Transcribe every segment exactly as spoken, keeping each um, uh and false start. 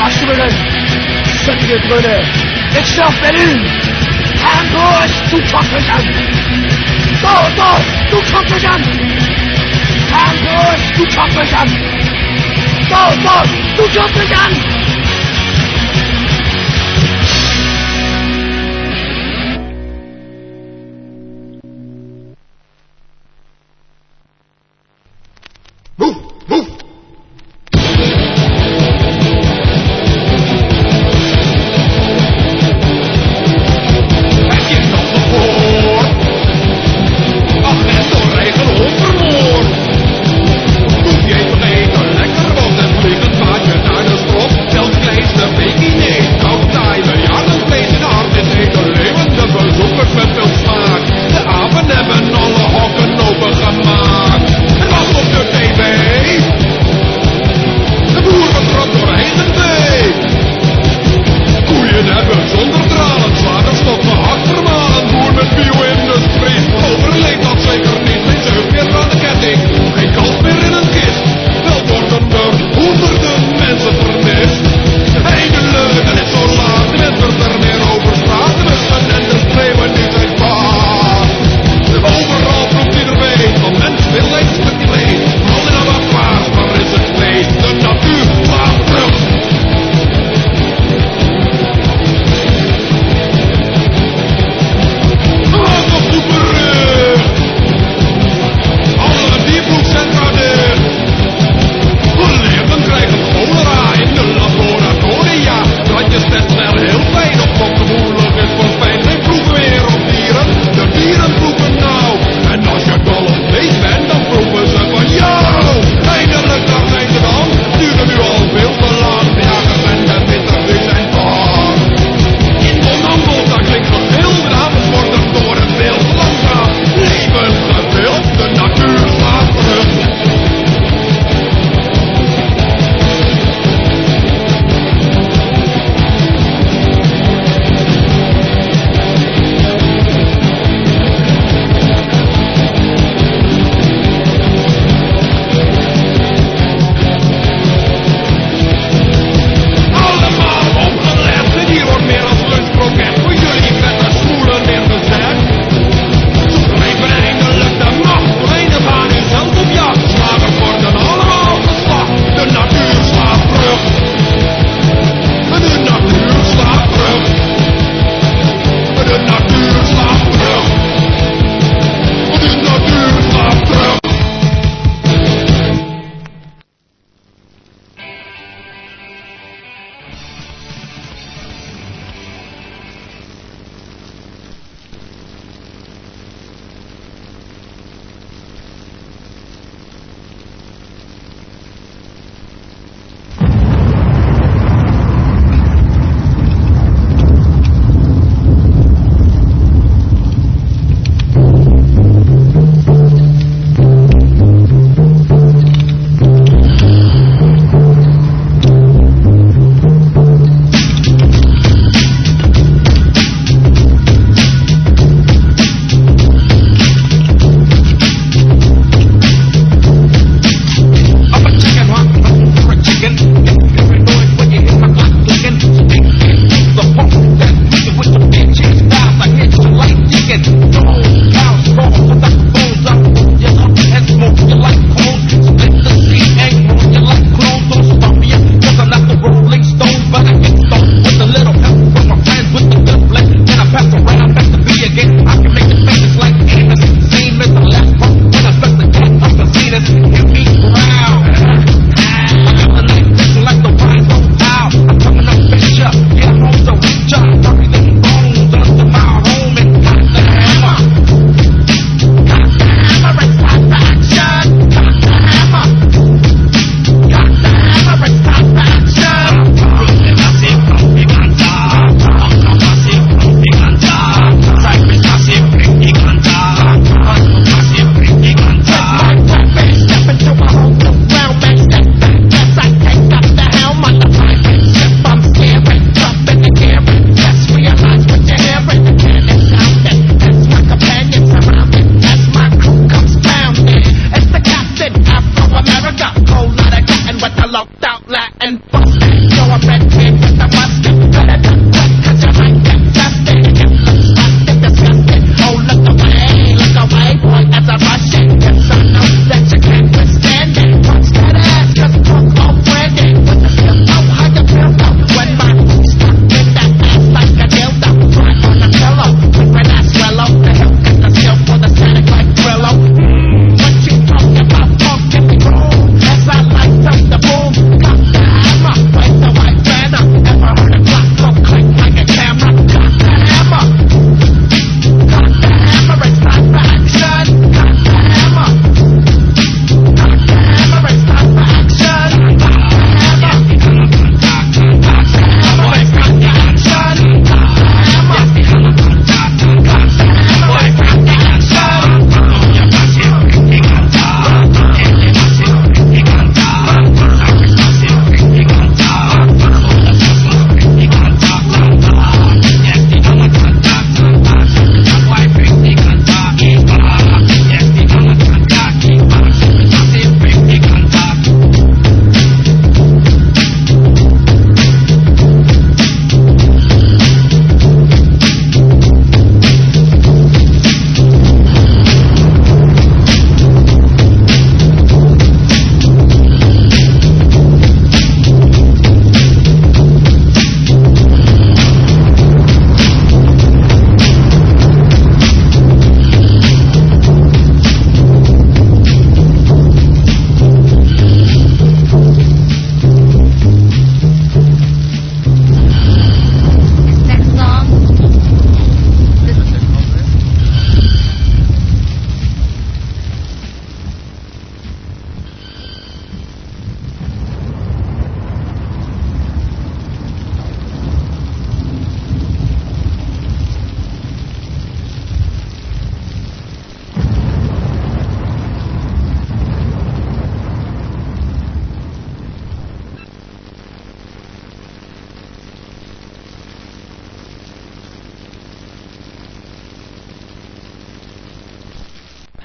Alsjeblieft. Sundige Brüder. Ik straf Berlin. Hamburg zu Kopfhöchern. So, so, zu Kopfhöchern. Hamburg zu Kopfhöchern. So, so, zu Kopfhöchern. Lekker, want het vliegend vaatje naar de strop.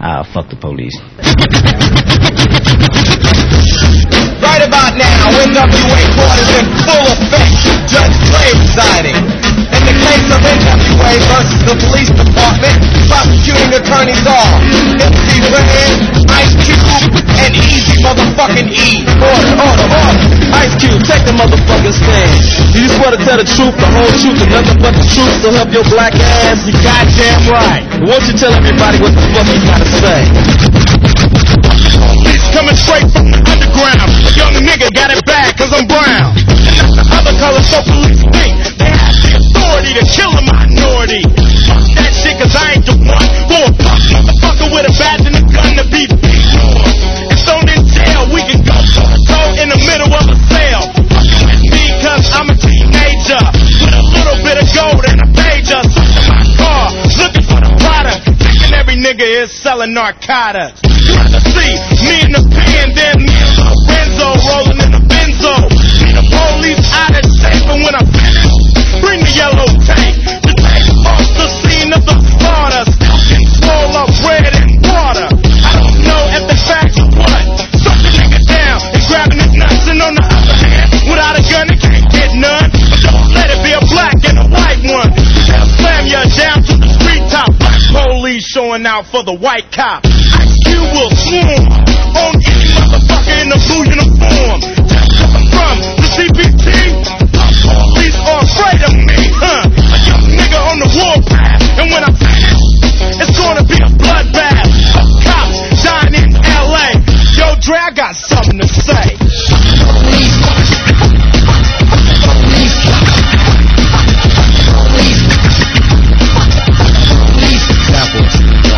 Ah, fuck the police. Right about now, N W A court is in full effect. Judge Clay presiding. In the case of N W A versus the police department, prosecuting attorneys are M C Ren, Ice Cube, and Easy motherfucking E. Order, order, order. Ice Cube, take the motherfucking stand. Do you swear to tell the truth, the whole truth, and nothing but the truth to help your black ass? You goddamn right. Won't you tell everybody what the fuck you gotta say? Police coming straight from the underground. A young nigga got it bad cause I'm brown. And not the other colors so police think they have the authority to kill a minority. Fuck that shit cause I ain't the one for a punk motherfucker with a badge and a gun to be beat on. It's on in jail, we can go toe to toe in the middle of a cell. Fucking with me cause I'm a teenager with a little bit of gold and a pager. Stuck in my car, looking for the product, thinking every nigga is selling narcotics. You rather see me in the pen than me and Lorenzo rolling in the benzo. See the police out of shape, and when I finish, bring the yellow tank to take off the scene of the slaughter. Still can swirl up bread and water. I don't know if the facts or what. Suck the nigga down and grabbing his nuts, and on the other hand, without a gun, it can't get none. But don't let it be a black and a white one. They'll slam you down to the street top. Black police showing out for the white cop. You will swarm on any motherfucker in the blue uniform. That's where I'm from, the C P T. The police are afraid of me, huh? A young nigga on the warpath. And when I finish, it's gonna be a bloodbath. Cops dying in L A. Yo, Dre, I got something to say. Police. Police. Police. Police.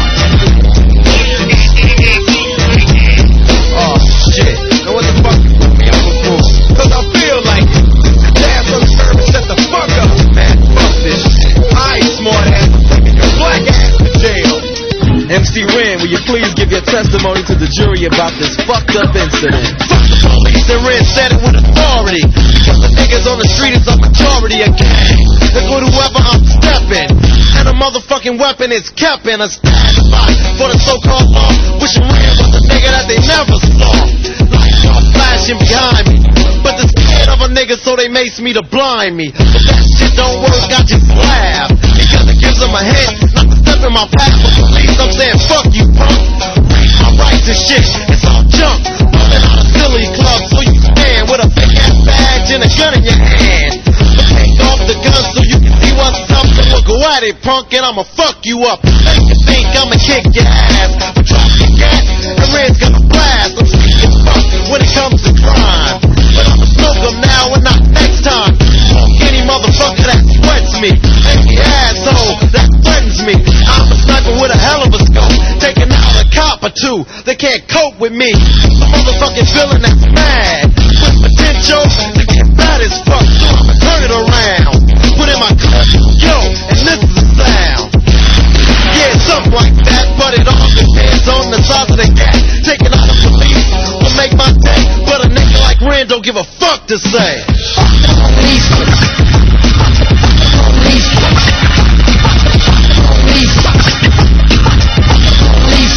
Oh shit, know what the fuck you put me up for? Cause I feel like it. Damn, some service, shut the fuck up, man. Fuck this shit. I ain't smart ass, I'm taking your black ass to jail. M C Ren, will you please give your testimony to the jury about this fucked up incident? Fuck the police, and Ren said it with authority. Because the niggas on the street is a majority of gang. Look with whoever I'm stepping. And a motherfucking weapon is kept in a stand spot for the so-called law. Wishing Ren was a nigga that they never saw. Lights are flashing behind me, but they're scared of a nigga, so they mace me to blind me. But that shit don't work, I just laugh, because it gives them a hint not to step in my path. But police, I'm saying fuck you, punk. Raise my rights and shit, it's all junk. Running out of silly club, so you stand with a big ass badge and a gun in your hand. But take off the gun so you can see what's up. And we'll go at it, punk, and I'ma fuck you up. Make you think I'ma kick your ass, but drop your gat, and Red's gonna blast. I'm sick as fuck when it comes to crime, but I'ma smoke them now and not next time. Fuck any motherfucker that sweats me, any asshole that threatens me. I'm a sniper with a hell of a scope, taking out a cop or two. They can't cope with me. A motherfucking villain that's mad, with potential to get bad as fuck. So I'ma turn it around, put in my cup, yo, and this is the sound. Yeah, something like that, but it all depends on the size of the cat. Taking out the police will make my day, but a nigga like Ren don't give a fuck to say. Fuck the police. Police. Police. Police.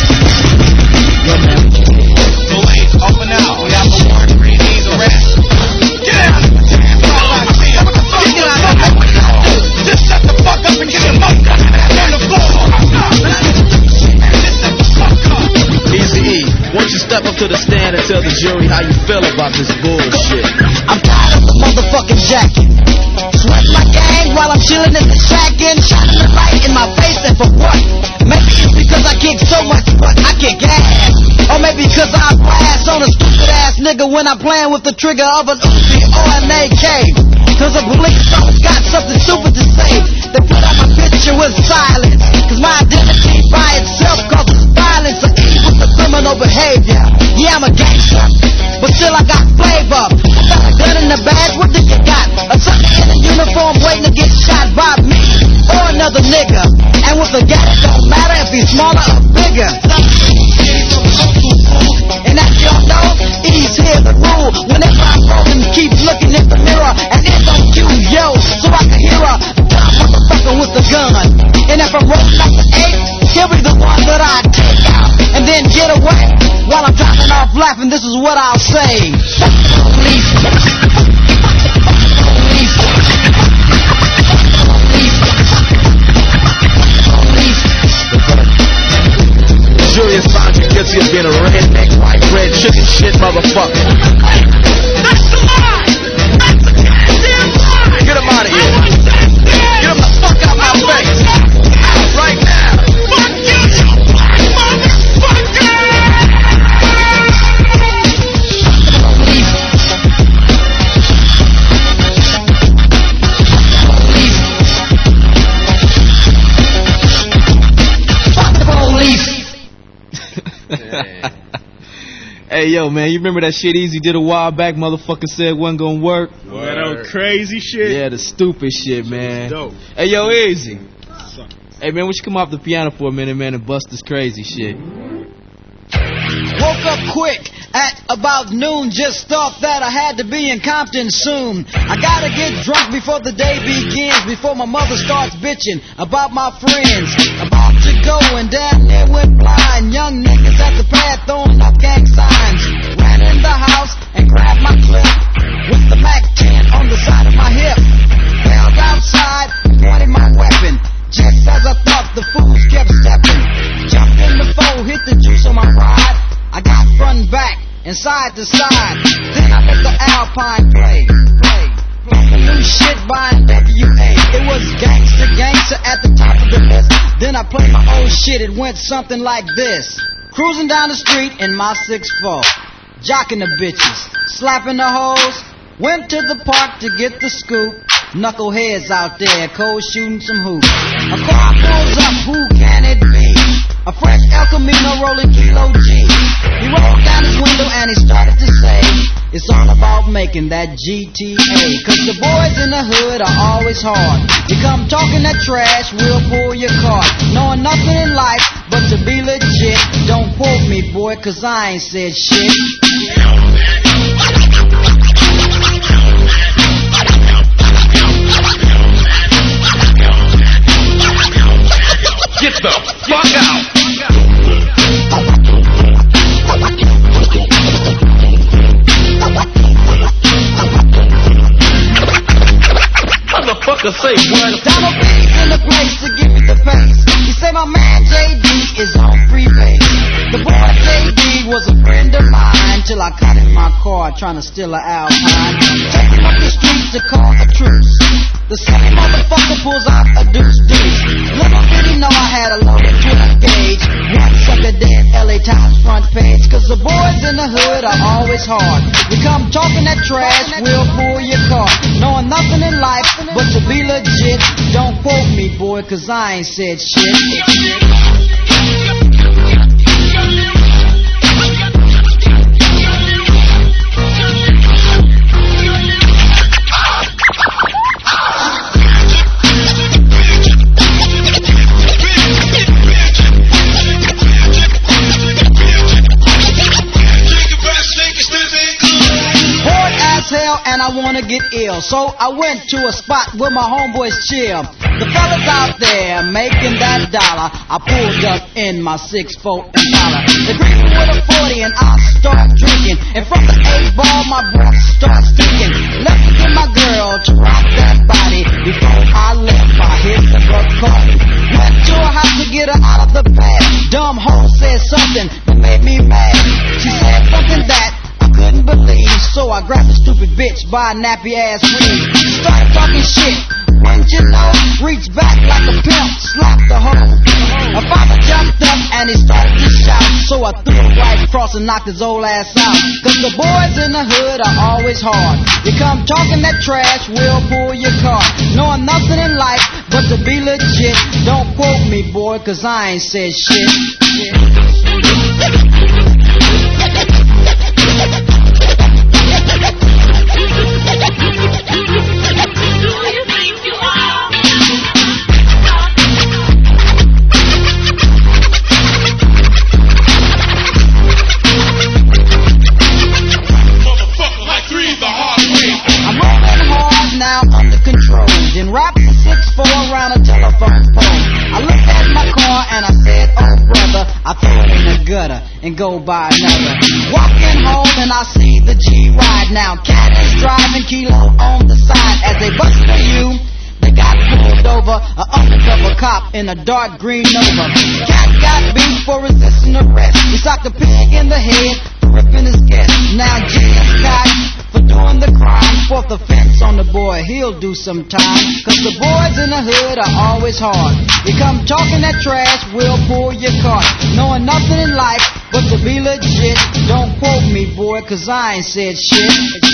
Police, up and out. We have a warrant. He's arrest. Get out. Just shut the fuck up and get your mouth down on the floor. Just shut the fuck up. Easy E, won't you step up to the stand and tell the jury how you feel about this bullshit? I'm tired of the motherfucking jacket. Sweat my gang while I'm chilling in the shack and shining the light in my face, and for what? Maybe it's because I kick so much butt, I kick ass. Or maybe because I blast on a stupid ass nigga when I'm playing with the trigger of an Uzi or an A K. Cause the police always got something stupid to say. They put out my picture with silence, cause my identity by itself causes violence or evil for criminal behavior. Yeah, I'm a gangster, but still I got flavor. I got a gun in the badge, what do you got? A sucker in a uniform waiting to get shot by me or another nigga. And with a gat, it don't matter if he's smaller or bigger. And as y'all know, E's here the rule. Whenever I'm rolling, keep looking in the mirror, and it's on cue, yo, so I can hear a dumb motherfucker with a gun. And if I'm rolling up an eight, he'll be the one that I take out. laughing, this is what I'll say. Fuck the police. Julius found you guilty of being a redneck, white bread, chicken shit motherfucker. That's a lie! That's a goddamn lie! Get him out of here. Get him the fuck out my face. Out right now. Fuck you, you black motherfucker! Fuck the police. Hey, yo, man, you remember that shit Easy did a while back? Motherfucker said wasn't gonna work. That old crazy shit. Yeah, the stupid shit, man. Dope. Hey, yo, Easy. Hey, man, we should come off the piano for a minute, man, and bust this crazy shit. Woke up quick at about noon. Just thought that I had to be in Compton soon. I gotta get drunk before the day begins, before my mother starts bitching about my friends. About to go and down there went blind. Young niggas at the pad throwing up gang signs. Ran in the house and grabbed my clip with the Mac ten on the side of my hip. Held outside, pointed my weapon. Just as I thought, the fools kept stepping. Jumped in the foe, hit the juice on my ride. I got front and back and side to side. Then I let the Alpine play, play. Bumping new shit by N W A. It was gangster, gangster at the top of the list. Then I played my old shit, it went something like this. Cruising down the street in my six four, jocking the bitches, slapping the hoes. Went to the park to get the scoop. Knuckleheads out there, cold shooting some hoops. A car pulls up, who can it be? A fresh El Camino rolling Kilo G. He rolled down his window and he started to say, it's all about making that G T A. Cause the boys in the hood are always hard. You come talking that trash, we'll pull your card. Knowing nothing in life but to be legit. Don't quote me, boy, cause I ain't said shit. Get the fuck out. Motherfucker say what? Donald B's in the place to give me the pace. He said my man J D is on free base. The boy J D was a friend of mine till I caught in my car trying to steal an Alpine. Take him up the street to call a truce. The same motherfucker pulls out a deuce deuce. Little did he know I had a loaded twelve gauge. One sucker dead, L A Times front page. Cause the boys in the hood are always hard. You come talking that trash, we'll pull your car. Knowing nothing in life but to be legit. Don't quote me, boy, cause I ain't said shit. Hell, and I wanna get ill, so I went to a spot where my homeboys chill. The fellas out there making that dollar. I pulled up in my six four Impala. They greet me with a forty and I start drinking. And from the eight ball, my breath starts stinking. Let me get my girl to rock that body. Before I left, I hit the Bacardi. Went to her house to get her out of the bed. Dumb hoe said something that made me mad. She said something that I couldn't believe, so I grabbed the stupid bitch by a nappy ass weave. Started talking shit, wouldn't you know? Reached back like a pimp, slapped the hoe. My father jumped up and he started to shout, so I threw it right across and knocked his old ass out. Cause the boys in the hood are always hard. You come talking that trash, we'll pull your car. Knowing nothing in life but to be legit. Don't quote me, boy, cause I ain't said shit. And wrapped the six four around a telephone pole. I looked at my car and I said, oh brother, I threw it in the gut gutter and go by another. Walking home and I see the G ride now. Cat is driving, Kilo on the side. As they bust for you, they got pulled over. An undercover cop in a dark green Nova. Cat got beat for resisting arrest. He socked a pig in the head for ripping his guest. Now G is got for doing the crime. Fourth offense on the boy, he'll do some time. Cause the boys in the hood are always hard. You come talking that trash, we'll pull your cart. Knowing nothing in life but to be legit. Don't quote me, boy, cause I ain't said shit.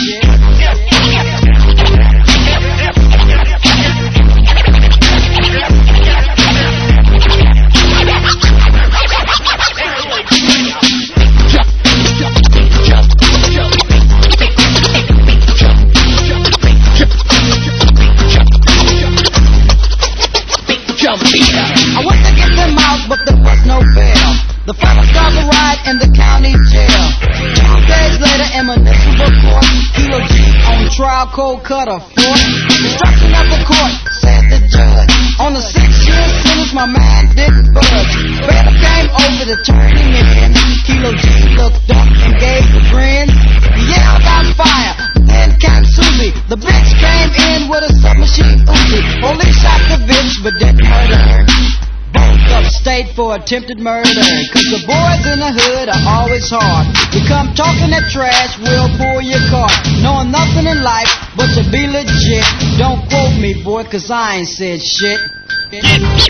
I went to get them out, but there was no bail. The fellas got the ride in the county jail. Two days later in municipal court, Kilo G on trial, cold cut a fourth. Destruction of the court, said the judge. On the six-year sentence, my man didn't budge. Bail came over to turn him in. Kilo G looked up and gave the grin. He yelled out fire, then came Susie. The bitch came in with a submachine Uzi. Police shot the bitch, but didn't murder her. Both upstate for attempted murder. Cause the boys in the hood are always hard. You come talking that trash, we'll pull your cart. Knowing nothing in life but to be legit. Don't quote me, boy, cause I ain't said shit. Yeah,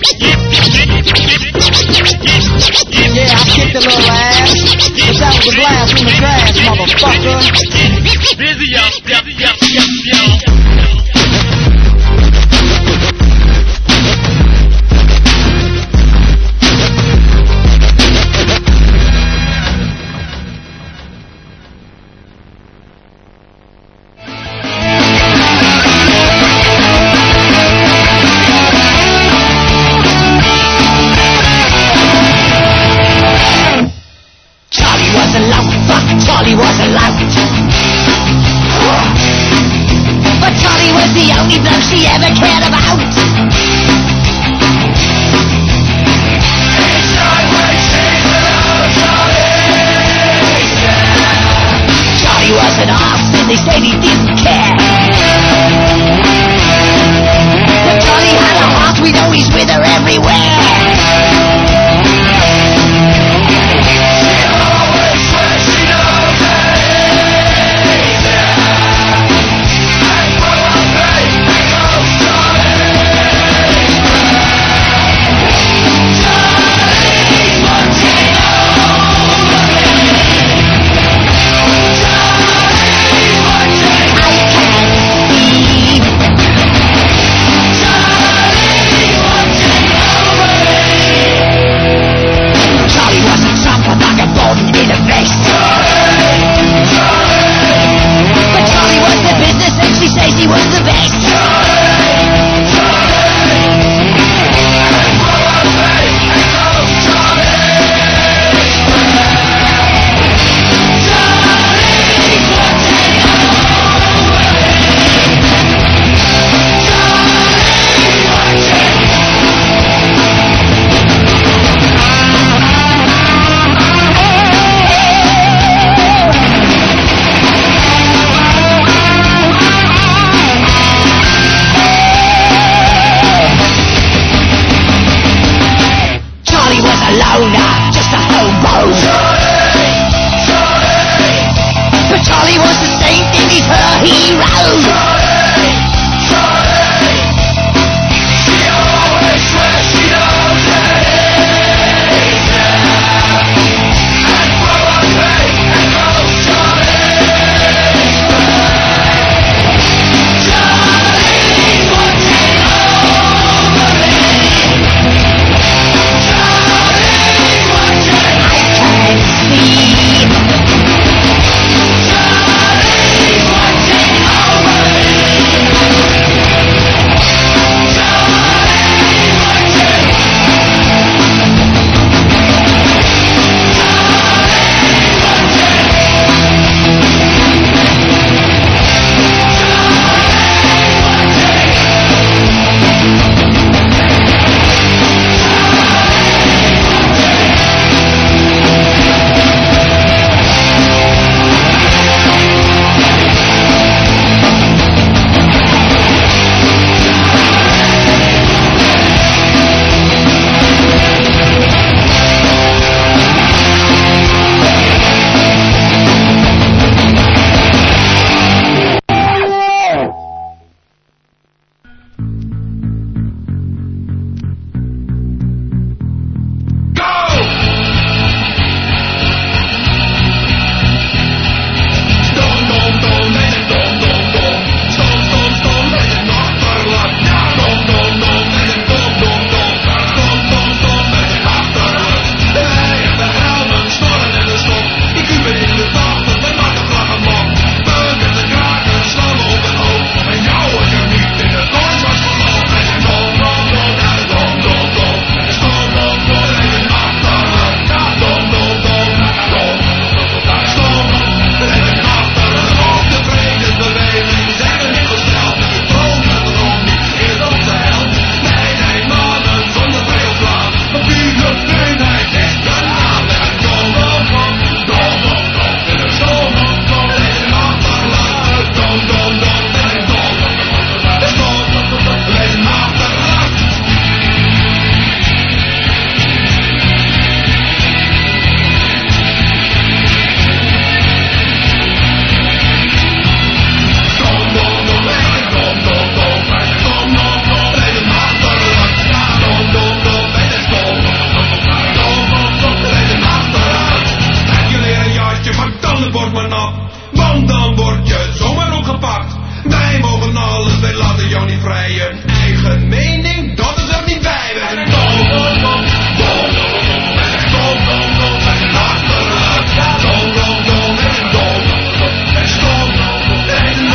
I kicked a little ass, but that was a blast from the grass, motherfucker. Busy, yo, yo, yo, yo, yo. Charlie was a lout. But Charlie Een mening, dat is er niet bij. We zijn dom, dom, dom, dom, dom. We zijn dom, dom, dom, we zijn achterlijk. Dom, dom, dom, we zijn dom, dom. We zijn dom, dom, dom, we zijn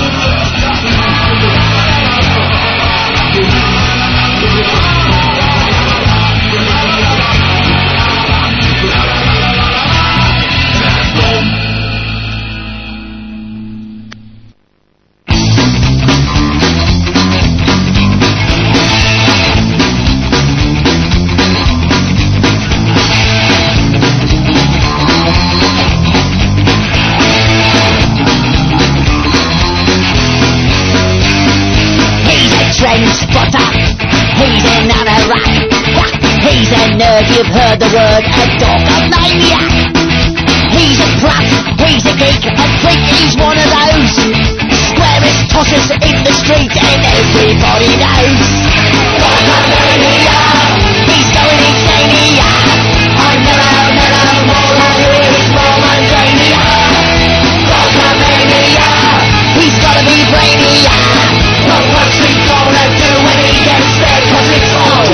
Trend spotter, he's an anorak. He's a nerd, you've heard the word, a dogomaniac. He's a prat, he's a geek, a freak, he's one of those squarest tossers in the street and everybody knows. Dogomaniac, he's going insane, yeah. I'm mellow, mellow, more I hear is more mundania. Dogomaniac, he's gotta be brainy, yeah. But what's he gonna do when he gets there? Cause it's all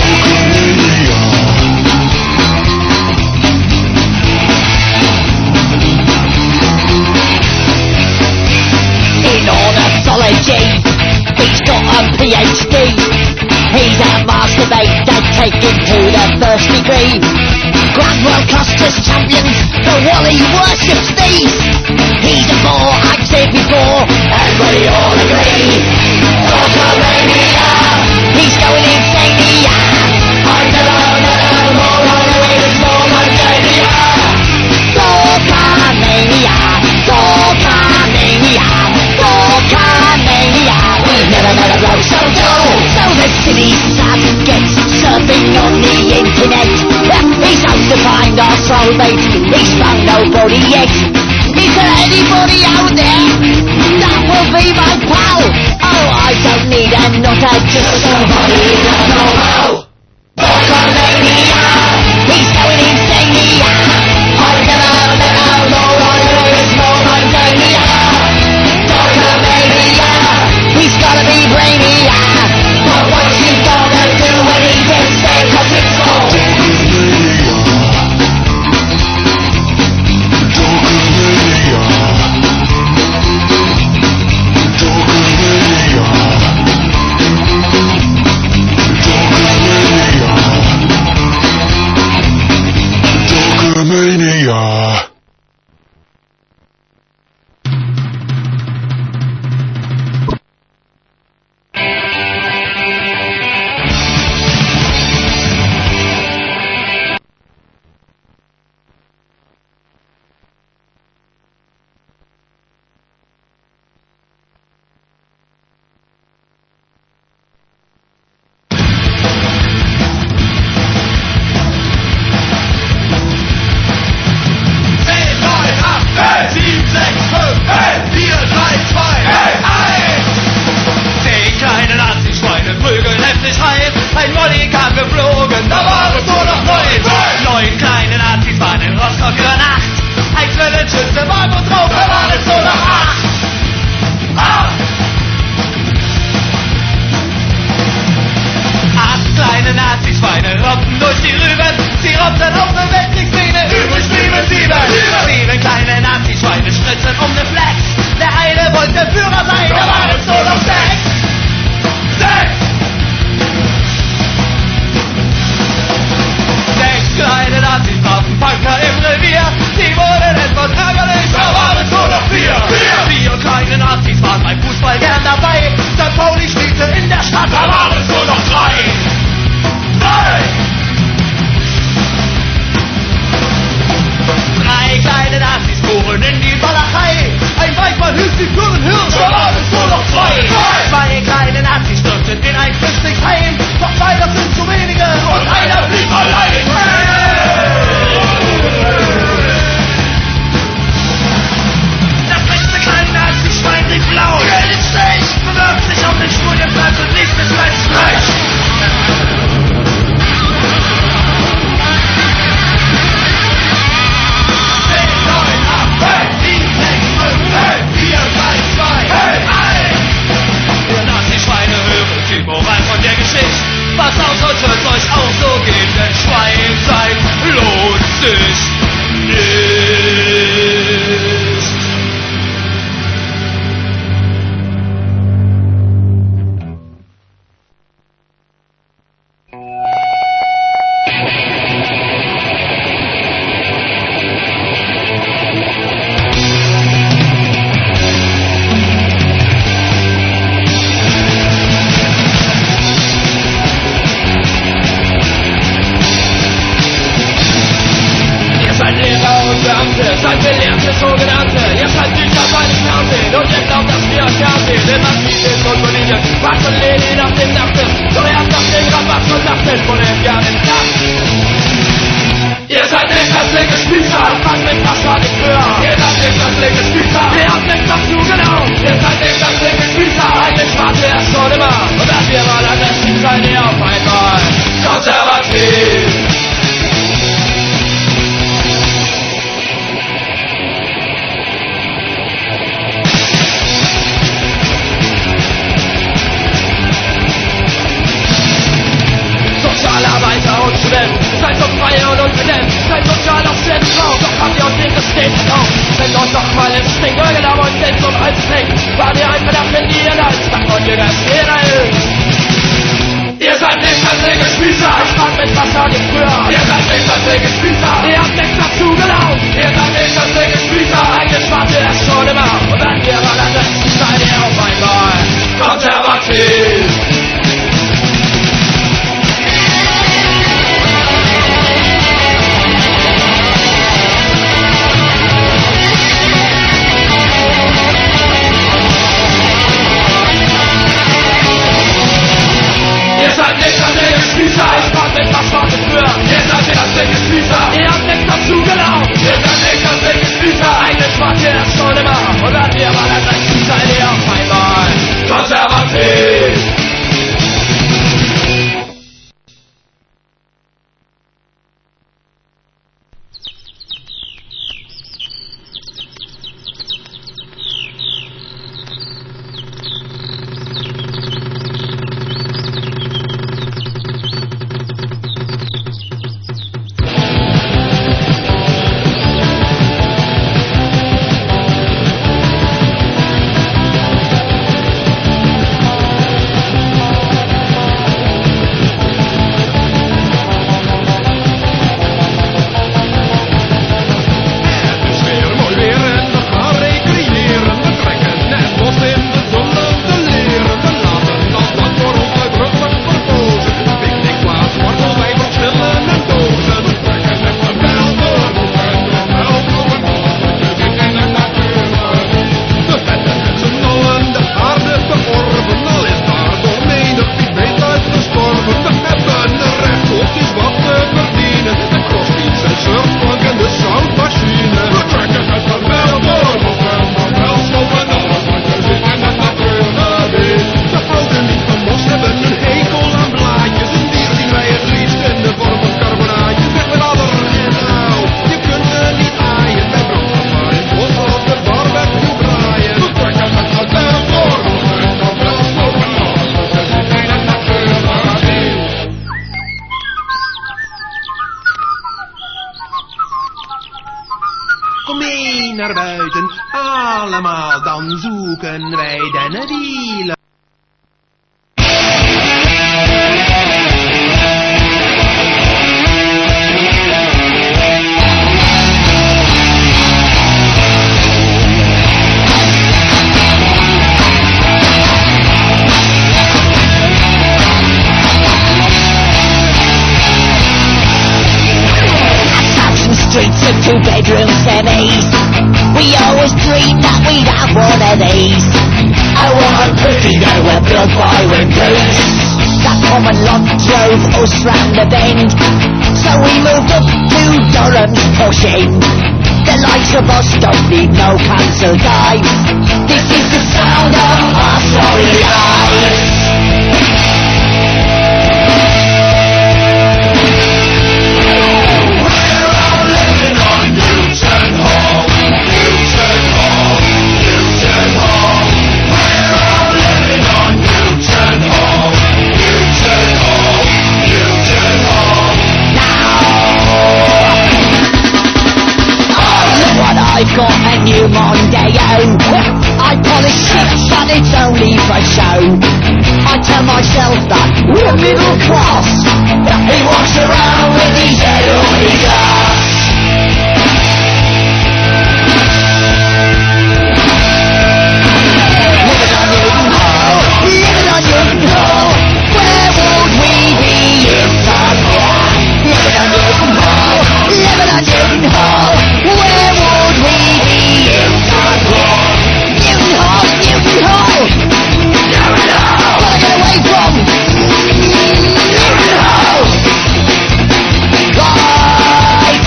in ornithology, he's got a P H D. He's a masturbator taken to the first degree. Grand World Clusters champions, the Wally worships these. He's a bore, I've said before, and we all agree. Dogomania, he's going insane, yeah. I'm the loner, more on the way, there's more mundania. Dogomania, Dogomania, Dogomania. We've never met a bloke so dull. So the silly sap gets surfing on the internet. He's out to find our soulmate, he's found nobody yet. Is there anybody out there that will be my pal? Oh, I don't need a nutter, just somebody that's normal. Dogomania, he's going insane, yeah. I've never met a more on earth, more mundania. Dogomania, he's gotta be brainy, yeah. But what's he gonna do when he gets there? Cause it's all Dogomania. Drei kleine Nazis fuhren in die Walachei. Ein Weib, man hilft die Türen, Hirn, schon alles so Pass auf, sonst wird's euch auch so gehen, denn Schwein sein lohnt sich nicht. Seid Gelehrte, Sogenannte, ihr seid Bücher beim Fernsehen und ihr glaubt, dass wir euch hersehen. Denn man sieht den Grund von Ihnen, was von Leni nach dem Nachttisch. Doch erst nach dem Rabatt und nach den von elf Jahren Nacht. Ihr seid nicht das linke Spießer, fangt mit Wasser nicht höher. Ihr seid nicht das linke Spießer, ihr habt nicht was zu genau. Ihr seid nicht das linke Spießer, eigentlich wart ihr es schon immer. Und dass ihr mal an der Spießer seid ihr auf einmal konservativ. Sozialarbeiter und Student, seid so frei und unbedingt, seid sozial auf jeden Fall, doch habt ihr euch nicht das Stehen verkauft. Wenn euch doch mal Instinkt, irgendwann euch selbst um alles hängt, war ihr ein Verdacht, wenn ihr da ist, dann wollt ihr das jeder ist. Ihr seid nicht das linke Spießer, ich fand mit Wasser nicht früher. Ihr seid nicht das linke Spießer, ihr habt nichts dazu gelaufen. Ihr seid nicht das linke Spießer, eigentlich wart ihr es schon immer. Und wenn ihr mal an der seid ihr auf einmal konservativ. Ihr seid nicht das linke Spießer, ich fand mit was war mit früher. Ihr seid nicht das linke Spießer, ihr habt nichts dazu gelaufen. Ihr seid nicht das linke Spießer, eigentlich wart ihr es schon immer. Und wenn ihr mal an der seid ihr auf einmal konservativ. Naar buiten, allemaal, dan zoeken wij den wielen. Streets of two-bedroom semis. We always dreamed that we'd have one of these. I want a pretty girl with built Byron boots. That common lot drove us round the bend, so we moved up to Durham's pushing. The likes of us don't need no cancel guides. This is the sound of our sorry lives. We're all living on Newton Hall, Newton Hall. Blue Cross. He walks around with his head on his ass. Living on Newton Hall, living on Newton Hall. Where would we be if not here? Living on Newton Hall, living on Newton Hall. Where would we be if not here? Newton Hall, Newton Hall. Newton Hall. Gotta get away from Newton Hall. Right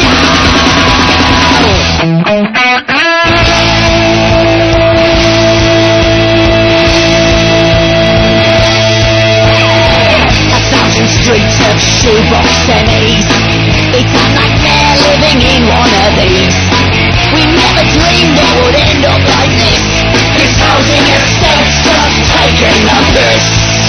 now. A thousand streets of shoebox semis. It's a nightmare living in one of these. We never dreamed it would end up like this. This housing estate's just taking the piss.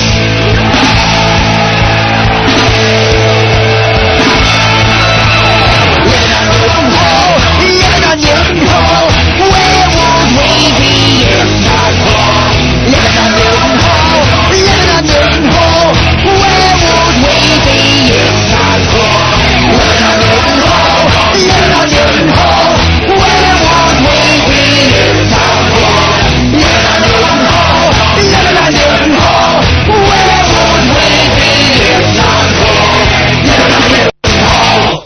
Living on Newton Hall, living on Newton Hall. Where would we be if not here? Living on Newton Hall, living on Newton Hall. Where would we be if not here? Living on Newton Hall, living on Newton Hall. Where would we be if not here? Living on Newton Hall, living on Newton Hall. Where would we be if not here? Living on Newton Hall.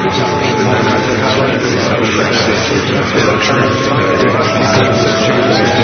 Thank you.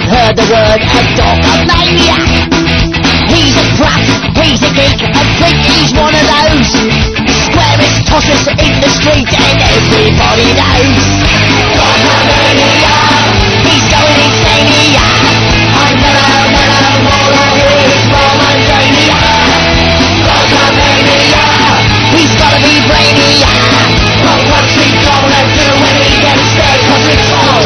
have heard the word Adoromania. He's a brat, he's a geek, a freak, he's one of those squarest tossers in the street and everybody knows. Adoromania, he's going insane, I'm never, never more on his Romania. Adoromania, he's gotta be brainy, but what's he gonna do when he gets there, cause it's all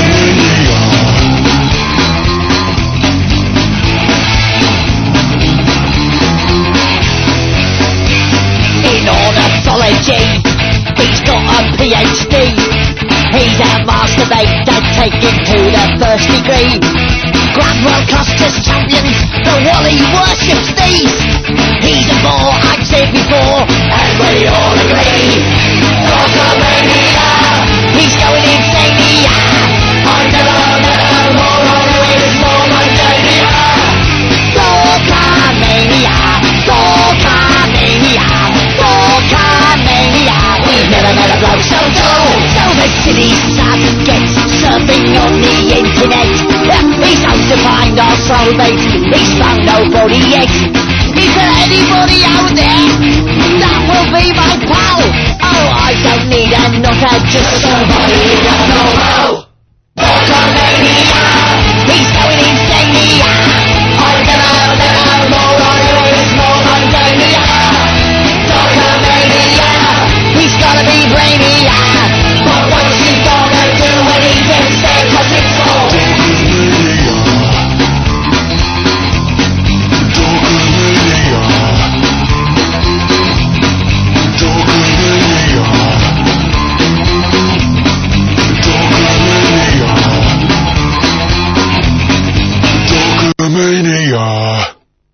in ornithology. He's got a P H D. He's a masturbator taken to the first degree. Grand World Clusters champions, the Wally worships these. He's a bore, I've said before, and we all agree. Adoromania, he's going insane. I'm never, never more on his Romania. Adoromania, Adoromania, Adoromania. We've never met a bloke so dull. So the city sad gets surfing on the internet. He's out to find our soulmate. He's found nobody yet. Is there anybody out there that will be my pal? Oh, I don't need a nutter, just somebody who does know how. Adoromania, he's going insane. I'm never, never more on his Romania. Adoromania, he's gotta be brainy. But what's he gonna do when he gets there, cause it's all Mania.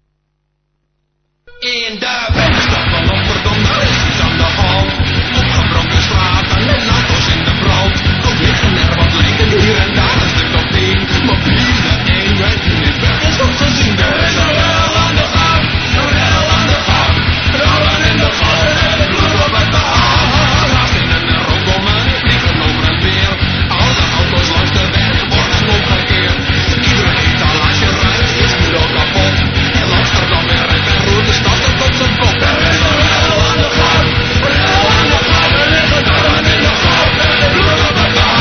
In de binnenstad van Rotterdam, daar is iets aan de hand. Opgebroken straten en auto's in de brand. Ook liggen er wat leken hier en daar een stuk op tien. Maar wie de een weet wie dit weg is nog gezien. Er is een rel aan de gang, een rel aan de gang. Rellen in de gaten en het bloed op het behang. Glazen en ronddommen vliegen over en weer. Alle auto's langs de weg worden omgekeerd. Iedere etalage ruis is nu al kapot. En Amsterdam weer rijdt en roert de stad er tot zijn kop. Er is een rel aan de gang, een rel aan de gang. Er liggen darmen in de goot en het bloed op het behang.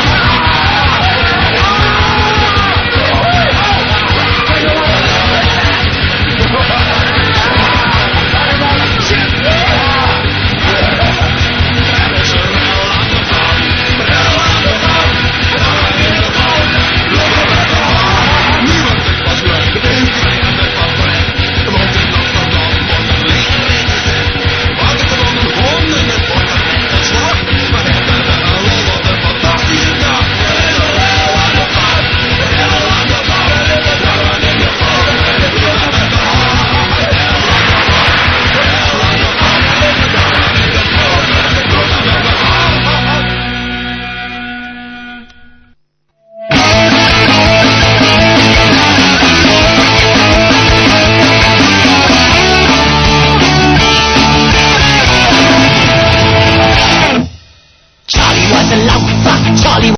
Charlie was a loafer, Charlie.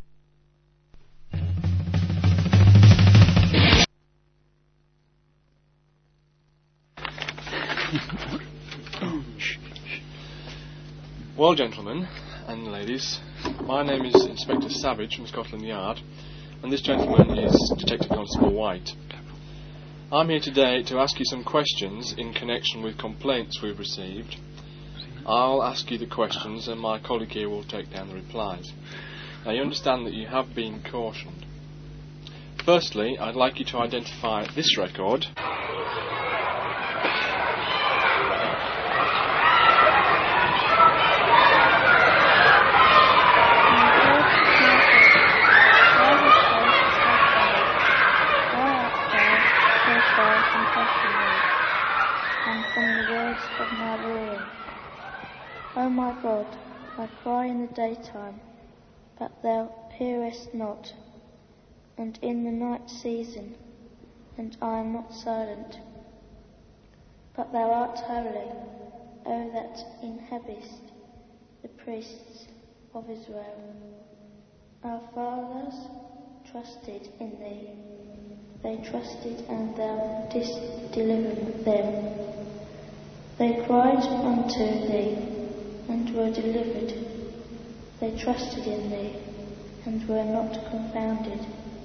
Well, gentlemen and ladies, my name is Inspector Savage from Scotland Yard, and this gentleman is Detective Constable White. I'm here today to ask you some questions in connection with complaints we've received. I'll ask you the questions and my colleague here will take down the replies. Now, you understand that you have been cautioned. Firstly, I'd like you to identify this record. And from the words of my ruin. O my God, I cry in the daytime, but thou hearest not, and in the night season, and I am not silent. But thou art holy, O that inhabitest the priests of Israel. Our fathers trusted in thee. They trusted, and thou didst deliver them. They cried unto thee, and were delivered. They trusted in thee, and were not confounded.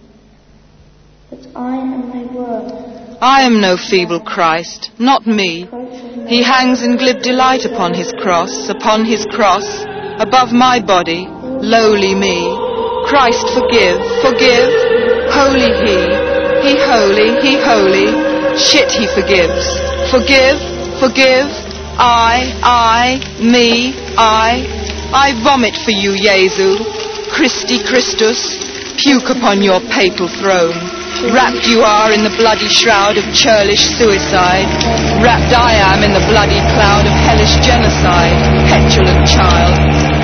But I am a worm. I am no feeble Christ, not me. He hangs in glib delight upon his cross, upon his cross, above my body, lowly me. Christ forgive, forgive, holy he, he holy, he holy, shit he forgives. Forgive, forgive, I, I, me, I, I vomit for you, Jesu, Christi Christus, puke upon your papal throne. Wrapped you are in the bloody shroud of churlish suicide. Wrapped I am in the bloody cloud of hellish genocide. Petulant child,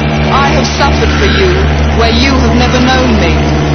I have suffered for you where you have never known me.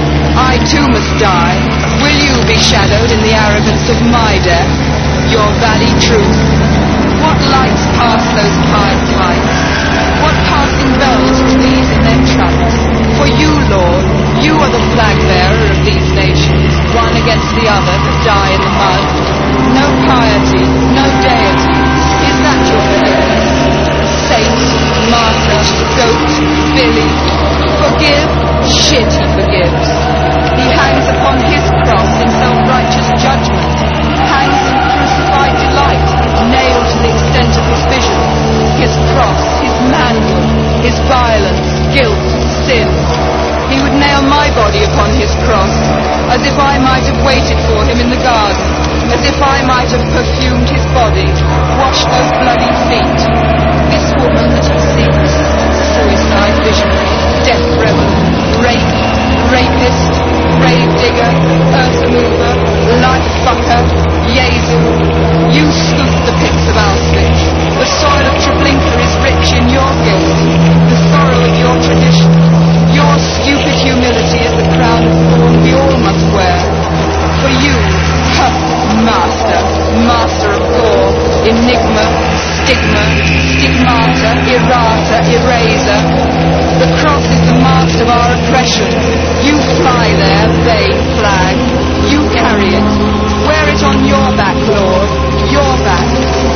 I too must die. Will you be shadowed in the arrogance of my death? Your valley truth. What lights pass those pious heights? What passing bells from these in their tracks? For you, Lord, you are the flag bearer of these nations, one against the other that die in the mud. No piety, no deity, is that your faith? Saint, martyr, goat, Billy, forgive, shit he forgives. He hangs upon his cross in self-righteous judgment, hangs in crucified delight, nailed to the extent of his vision. His cross, his manhood, his violence, guilt, sin. He would nail my body upon his cross, as if I might have waited for him in the garden, as if I might have perfumed his body, washed those bloody feet. This woman that he seeks, suicide visionary, death rebel, rape, rapist, grave digger, earth mover, life fucker, Jesu, you scoop the pits of Auschwitz. The soil of Treblinka is rich in your guilt, the sorrow of your tradition. Your stupid humility is the crown of thorn we all must wear. For you, huh, master, master of gore, enigma, stigma, stigmata, errata, eraser. The cross is the mast of our oppression. You fly there, vain flag. You carry it. Wear it on your back, Lord, your back.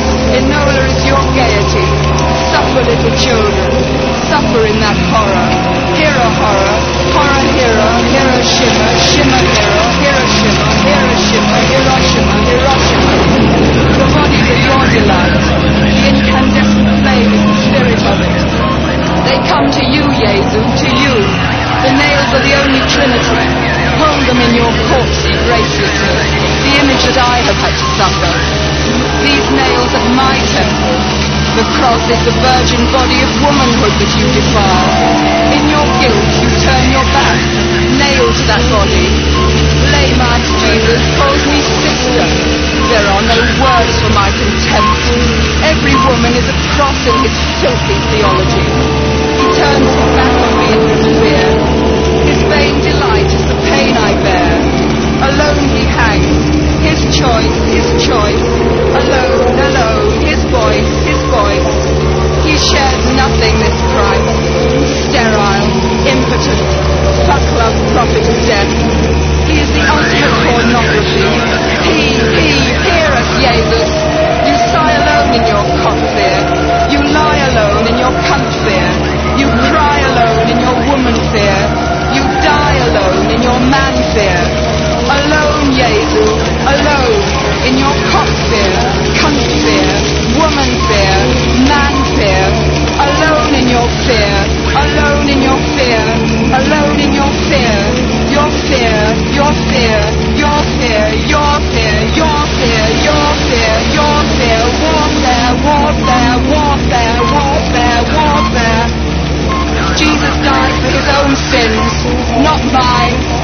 Enola is your gaiety. Suffer, little children. Suffer in that horror. Hero horror, horror hero, Hiroshima, shimmer hero, Hiroshima, Hiroshima, Hiroshima, Hiroshima. The body is your delight. The incandescent flame is the spirit of it. They come to you, Jesu, to you. The nails are the only trinity. Hold them in your corpsey graciousness, the image that I have had to suffer. These nails at my temple. The cross is the virgin body of womanhood that you defile. In your guilt you turn your back, nailed to that body. Lay-eyed Jesus calls me sister. There are no words for my contempt. Every woman is a cross in his filthy theology. He turns his back on me in his fear. His vain delight is the pain I bear. Alone he hangs, his choice, his choice. Alone, alone, his voice, his voice. He shares nothing, this Christ. Sterile, impotent, fuck love, prophet of death. He is the ultimate pornography. He, he, hear us, Jesus. You sigh alone in your cock fear. You lie alone in your cunt fear. You cry alone in your woman fear. You die alone in your man fear. Alone, Jesu, alone in your cock fear, cunt fear, woman fear, man fear. Alone in your fear, alone in your fear, alone in your fear. Your fear, your fear, your fear, your fear, your fear, your fear, your fear. Warfare, warfare, warfare, warfare, warfare. Jesus died for his own sins, not mine.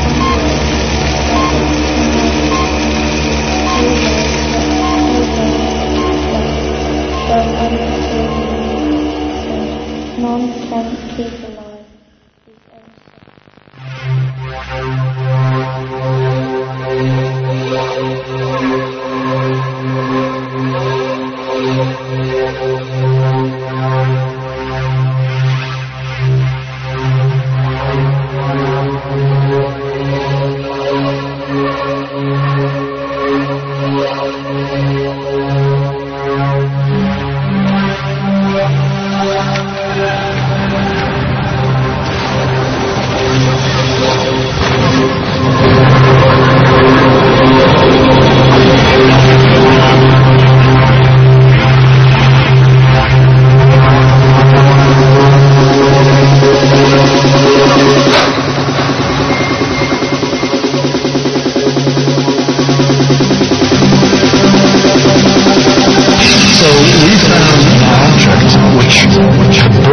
None can keep alive his own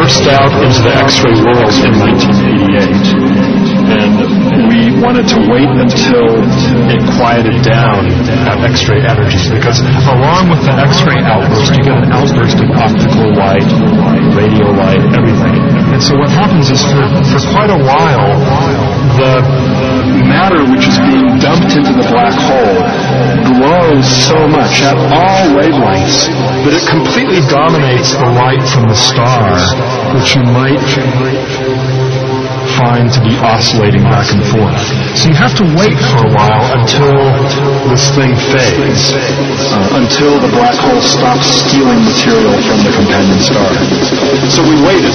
burst out into the X-ray world in nineteen eighty-eight. And we wanted to wait until it quieted down at X-ray energies, because along with the X-ray outburst, you get an outburst of optical light, radio light, everything. And so what happens is for, for quite a while, the matter which is being dumped into the black hole glows so much at all wavelengths that it completely dominates the light from the star, which you might find to be oscillating back and forth. So you have to wait for a while until this thing fades, uh, until the black hole stops stealing material from the companion star. So we waited.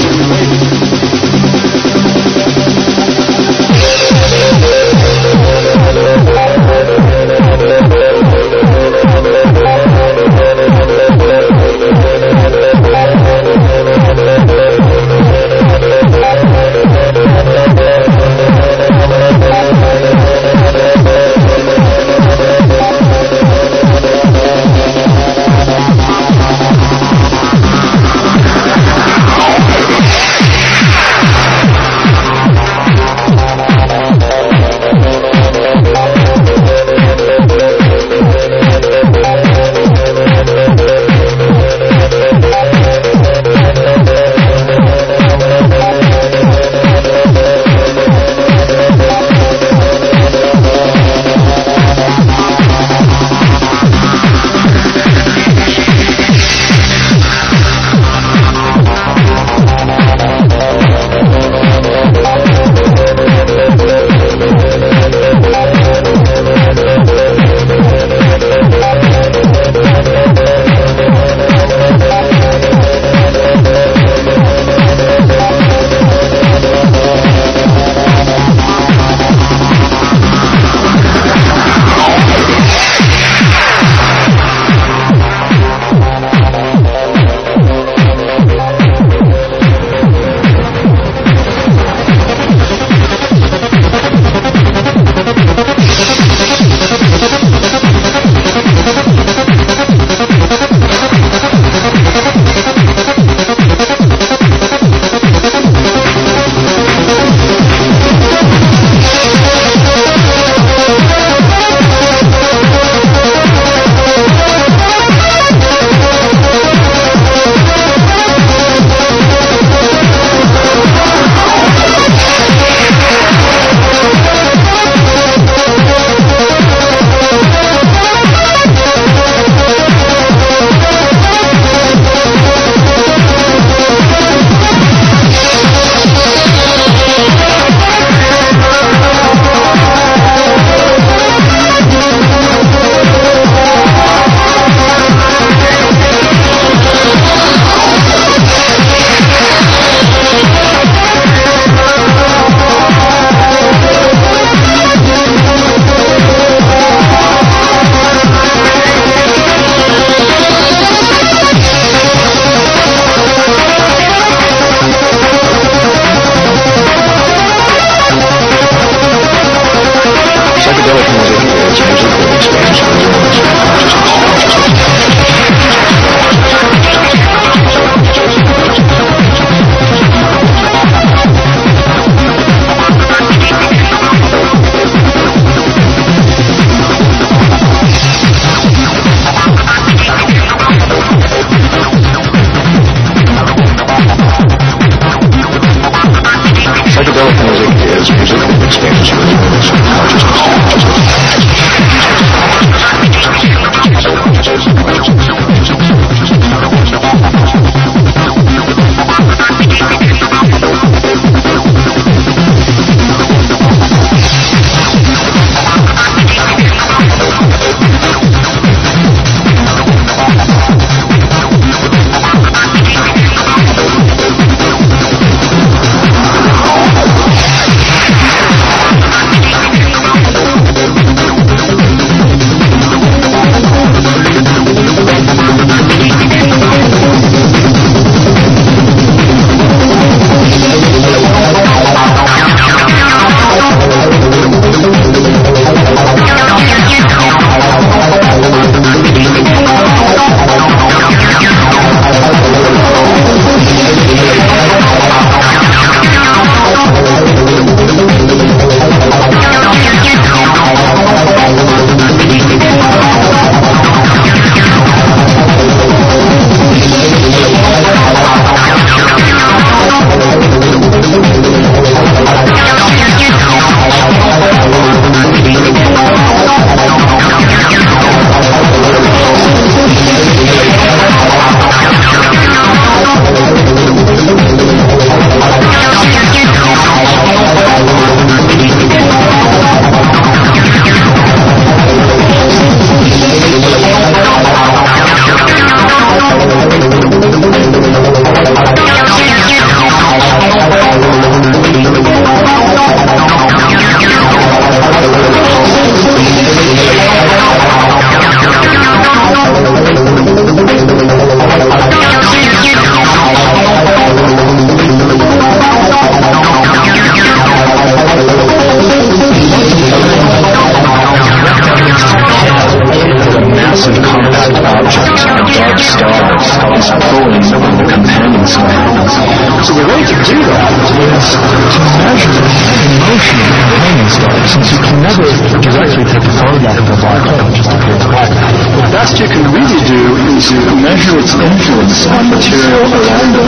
stars pulling on the companion star. So the way to do that is to measure the motion of the companion star, since you can never directly take a photograph of a black hole, just appears black. The best you can really do is to measure its influence on material around it.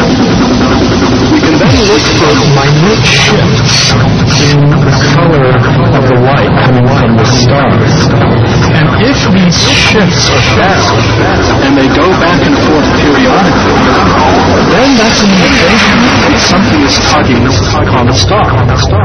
We can then look for minute shifts in the color of the light coming from the stars. And if these shifts are found, and they go back and forth periodically, then that's an indication that something is tugging on the star. On the star.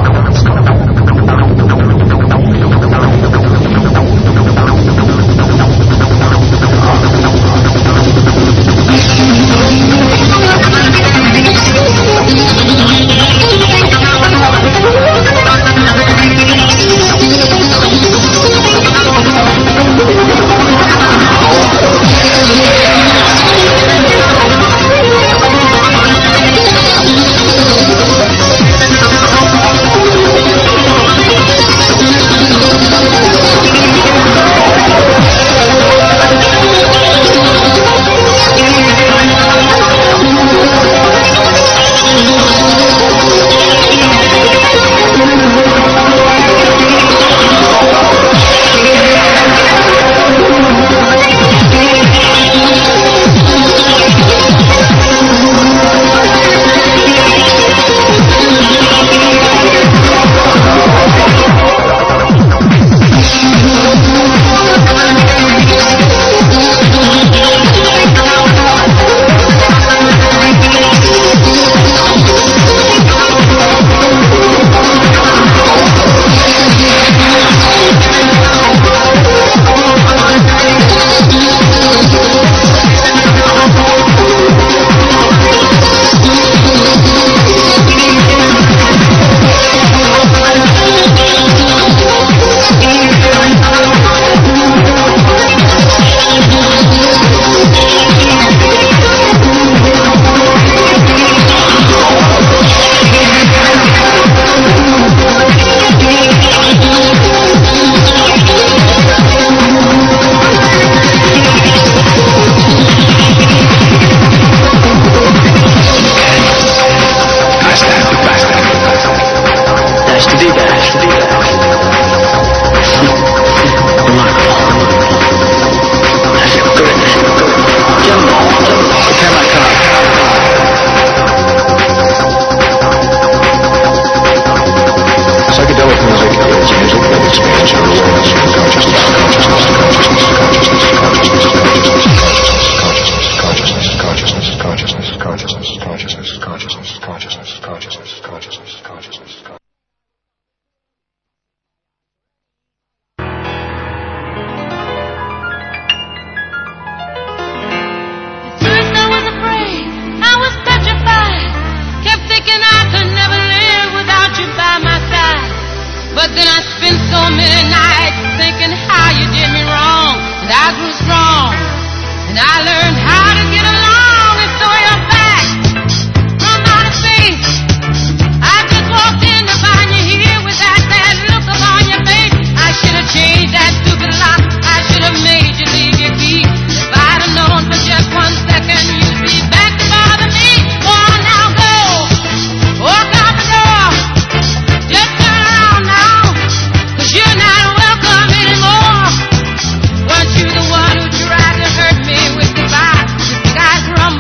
From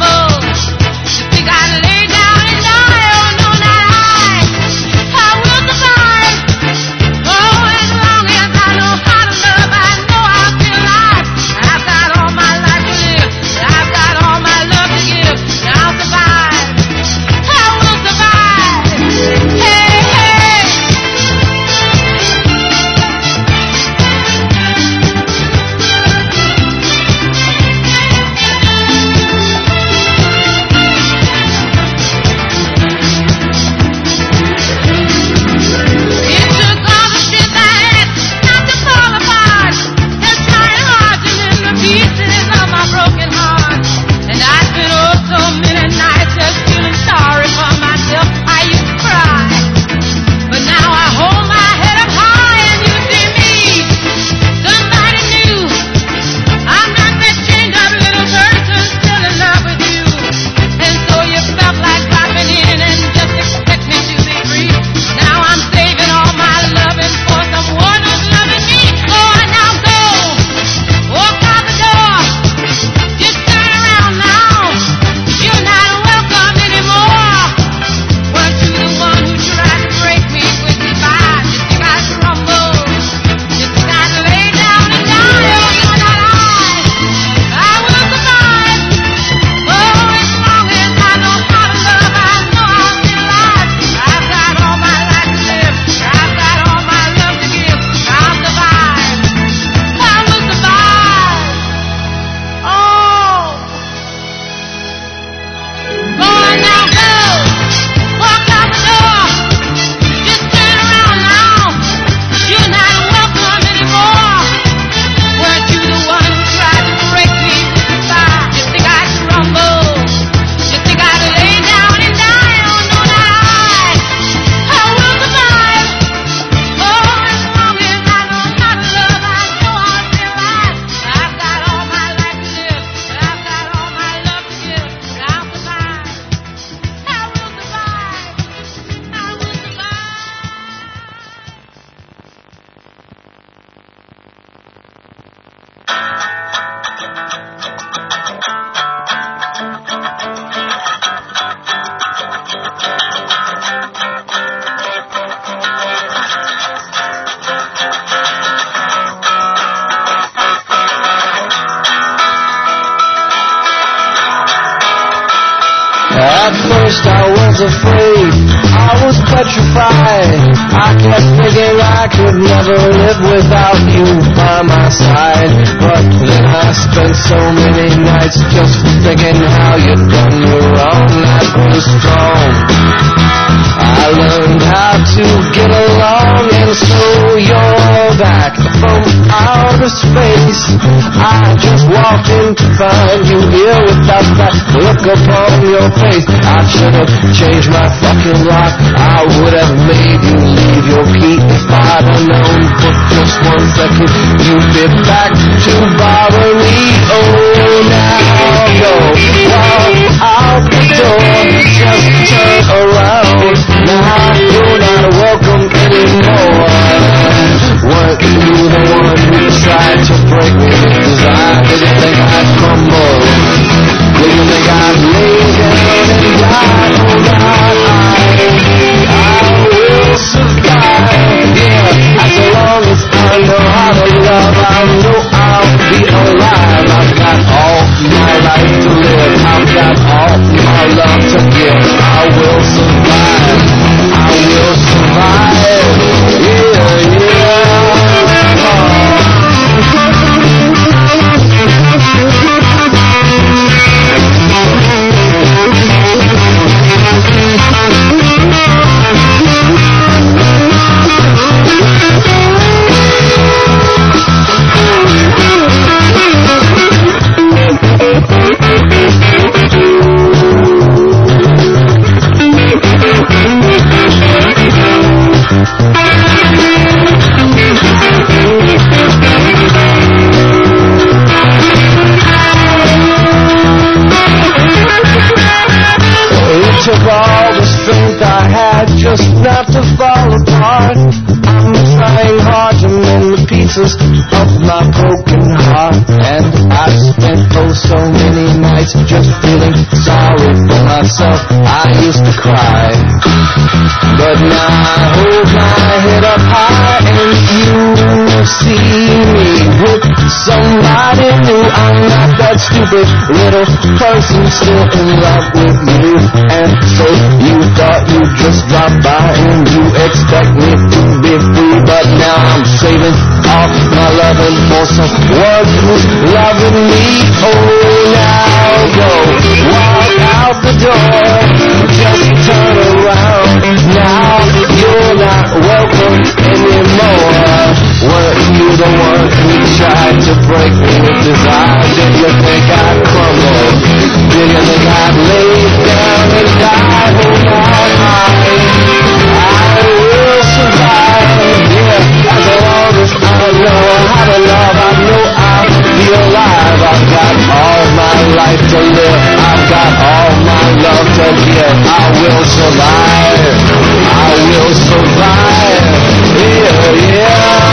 At first I was afraid, I was petrified. I kept thinking I could never live without you by my side. But then I spent so many nights just thinking how you'd done me wrong. I grew strong, I learned how to get along, and so you're back from outer space. I just walked in to find you here without that look upon your face. I should have changed my fucking lock. I would have made you leave your key if I'd have known for just one second you'd be back to bother me. Oh, now go, walk out the door, just turn around. Now you're not welcome anymore. Weren't you the one who tried to break me with desire? Did you think I'd crumble? Did you think I'd lay down and die? Oh God, I, I will survive. Yeah, as long as I know how to love, I know I'll be alive. I've got all my life to live. I've got all my love to give. I will survive. I will survive. Yeah, yeah. Took all the strength I had just not to fall apart. I'm trying hard to mend the pieces of my broken heart, and I've spent oh so many nights just feeling sorry for myself. I used to cry, but now I hold my head up high, and you see me with somebody new. I'm not that stupid little person still in love with you. And so you thought you'd just drop by and you expect me to be free, but now I'm saving all my loving for someone who's loving me. Oh, now go, walk out the door, just turn around. Now you're not welcome anymore. Weren't you the one who tried to break me with desire? Did you think I'd crumble? Did you think I'd lay down and die? Oh my, I will survive. Yeah, as long as I know how to love, I know I'll be alive. I've got all my life to live. I've got all my love to give. I will survive. I will survive. Yeah, yeah.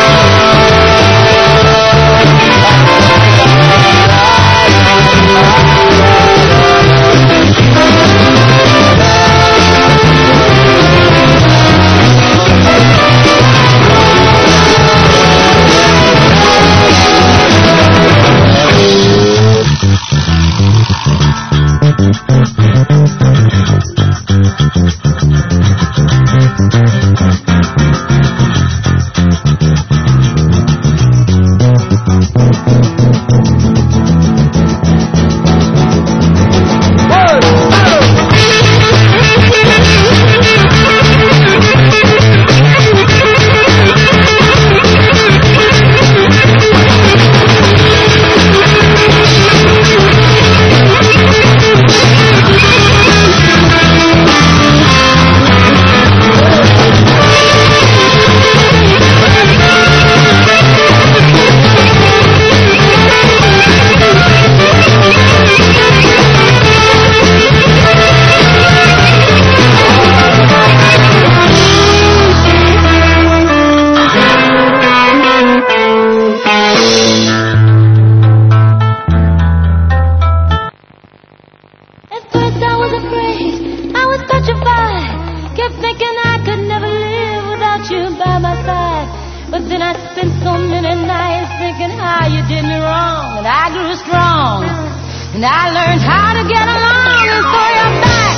But then I spent so many nights thinking how you did me wrong, and I grew strong, and I learned how to get along, and so you're back.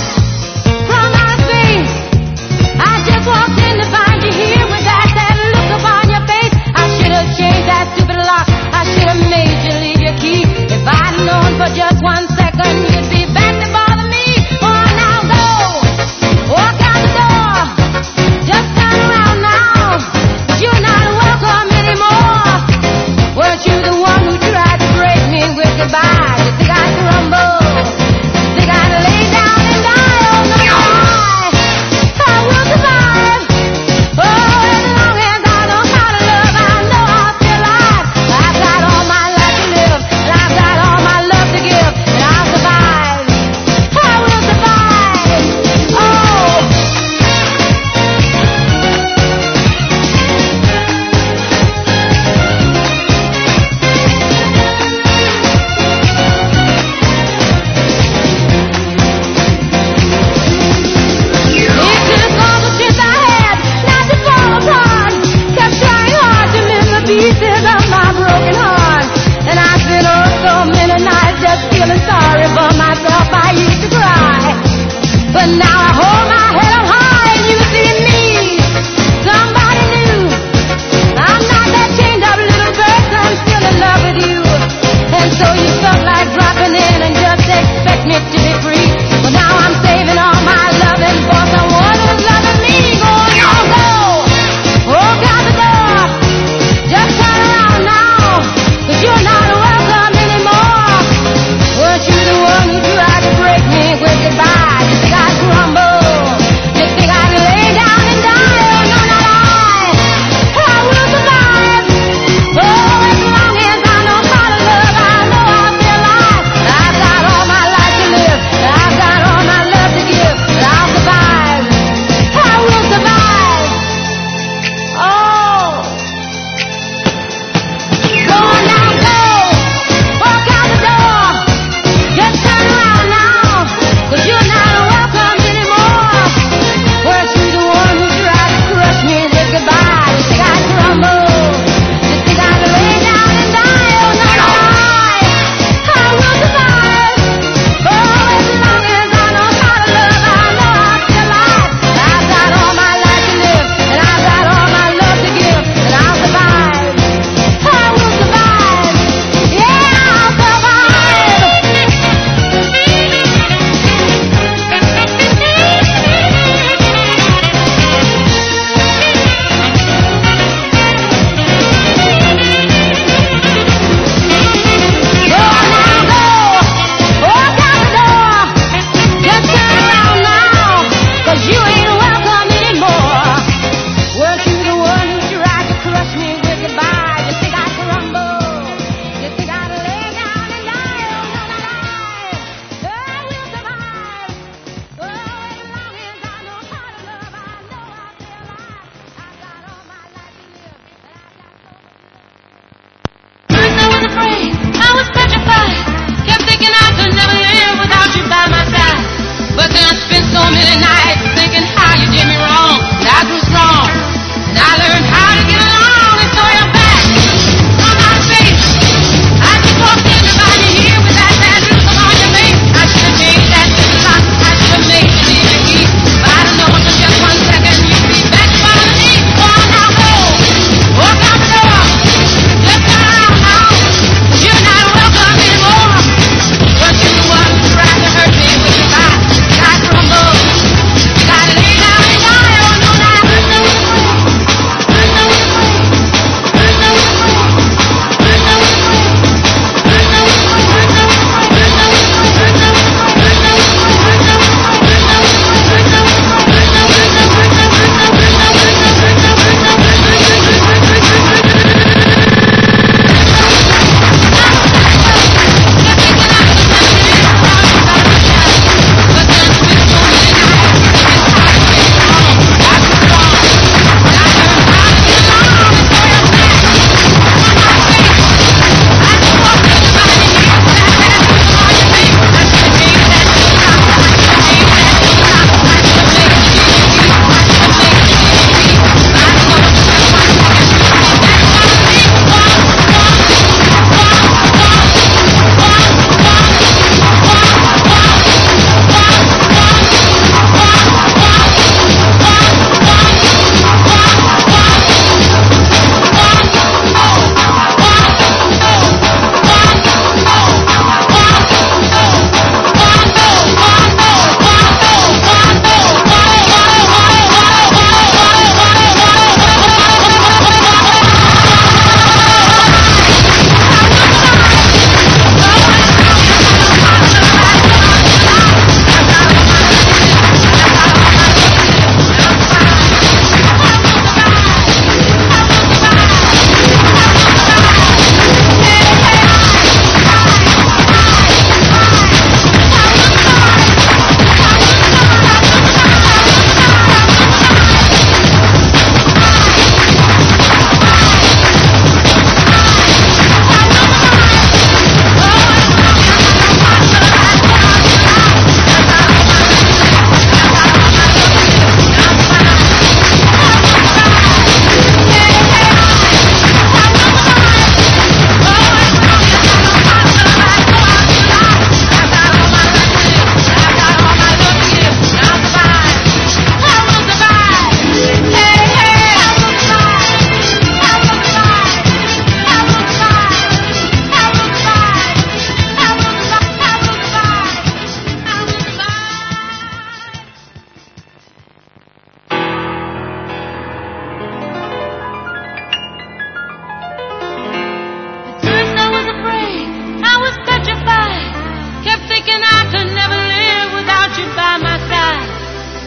so many nights just feeling sorry for myself. I used to cry, but now I hold my head up high and you see in me somebody new. I'm not that chained up little bird, I'm still in love with you. And so you felt like dropping in and just expect me to be free. But now I'm saving all my loving for someone who's loving me. Going on, go, walk out the door, just turn around now, 'cause you're not welcome anymore. Weren't you the one who tried to break me with goodbye? Just like grumble,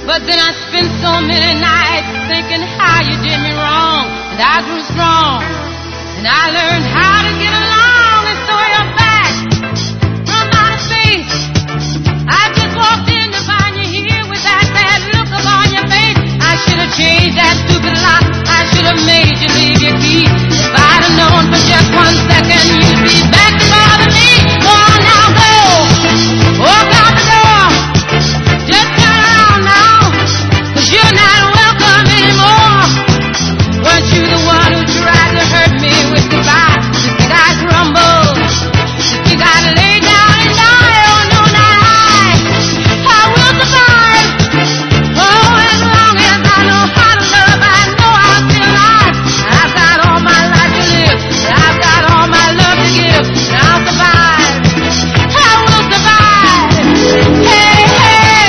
But then I spent so many nights thinking how you did me wrong, and I grew strong, and I learned how to get along, and so you're back from outer space. I just walked in to find you here with that bad look upon your face. I should have changed that stupid lock. I should have made you leave your key. If I'd have known for just one second you'd be back to bother me. Go on now, go. Walk out the door. Just turn around now, 'cause you're not welcome anymore. Weren't you the one who tried to hurt me with goodbye? You think I'd crumble? You think I'd lay down and die? Oh no, not I. I will survive. Oh, as long as I know how to love, I know I'll still alive. I've got all my life to live. I've got all my love to give. And I'll survive. I will survive. Hey, hey.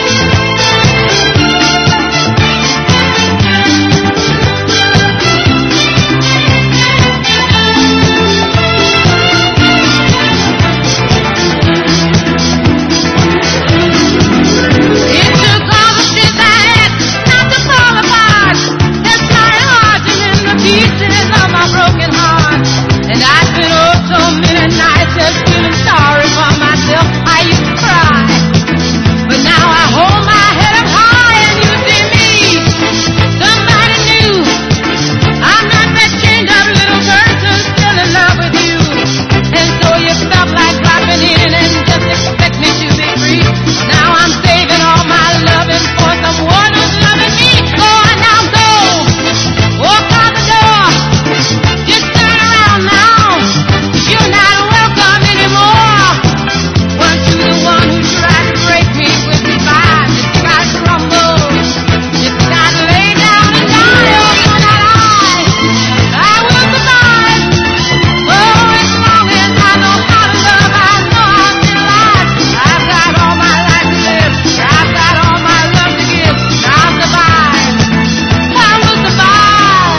It took all the strength I had not to fall apart. That's my heart and in the pieces of my broken heart. And I spent oh so many nights just feeling sorry for myself. I used to cry, but now I hold my head up high and you see me. Somebody new. I'm not that chained up little person still in love with you. And so you felt like dropping in and just expect me to be free. Now I'm saving all my loving for someone who's loving me. Go on now, go. Walk out the door. Just turn around now, 'cause you're not welcome anymore. Weren't you the one who tried to break me with goodbye? You think I'd crumble? You think I'd lay down and die? Oh, no, not I. I will survive. Oh, as long as I know how to love, I know I'll still alive. I've got all my life to live. I've got all my love to give. And I'll survive. I will survive.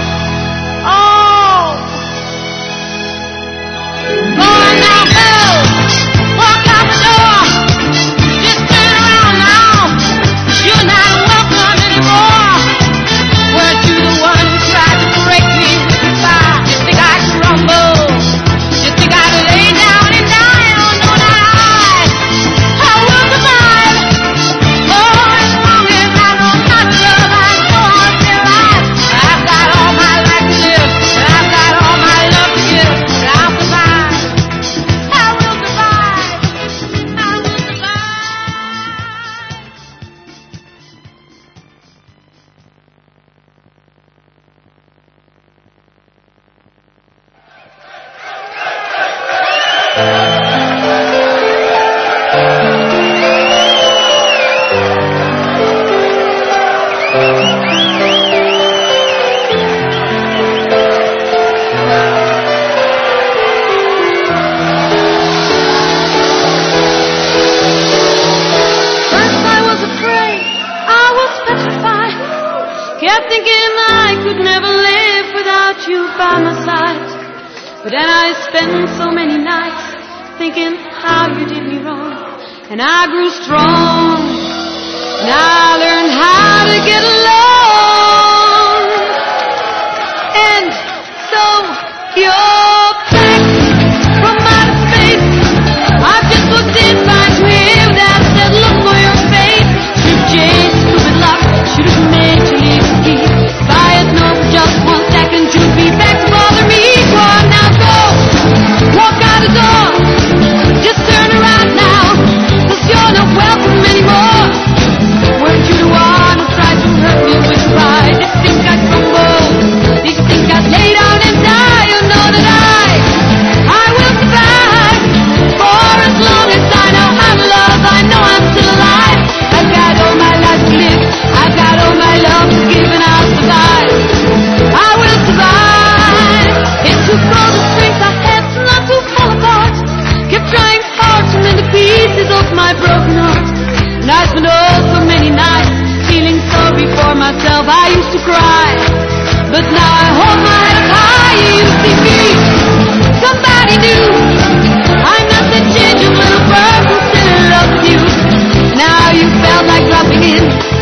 Oh. Go on now, go. Walk out the door. Just turn around now, 'cause you're not welcome anymore. Weren't you the one who tried to break me with goodbye? You think I'd crumble? You think I'd lay down and die? Oh no, not I. I will survive. Oh, as long as I know how to love, I know I'll still alive. I've got all my life to live. I've got all my love to give. And I'll survive. I will survive. I will survive. First I was afraid, I was petrified. Kept thinking I could never live without you by my side. But then I spent so many nights thinking how you did me wrong. And I grew strong, and I learned how to get along. And so you're back from outer space. I just looked inside you here that said, look for your face. Should've changed stupid luck, should've made you leave the key. If I had known for just one second you'd be back to bother me. Go on now, go. Walk out the door. Just turn around now, 'cause you're not welcome anymore. Weren't you the one who tried to hurt me with pride? Did you think I'd crumble? Did you think I'd lay down and die? You know that I, I will survive. For as long as I know how to love, I know I'm still alive. I've got all my life to live. I've got all my love to give, and I'll survive. I will survive. It took all the strength I had not to fall apart. Kept trying hard to mend the pieces of my broken heart. And I spent oh so many nights feeling sorry for myself. I used to cry, but now I hold my head up high. You see me, somebody new. I'm not the ginger little bird who's still in love with you. Now you felt like dropping in.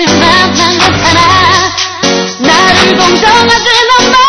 하지만 난 괜찮아. 나를 동정하지 마.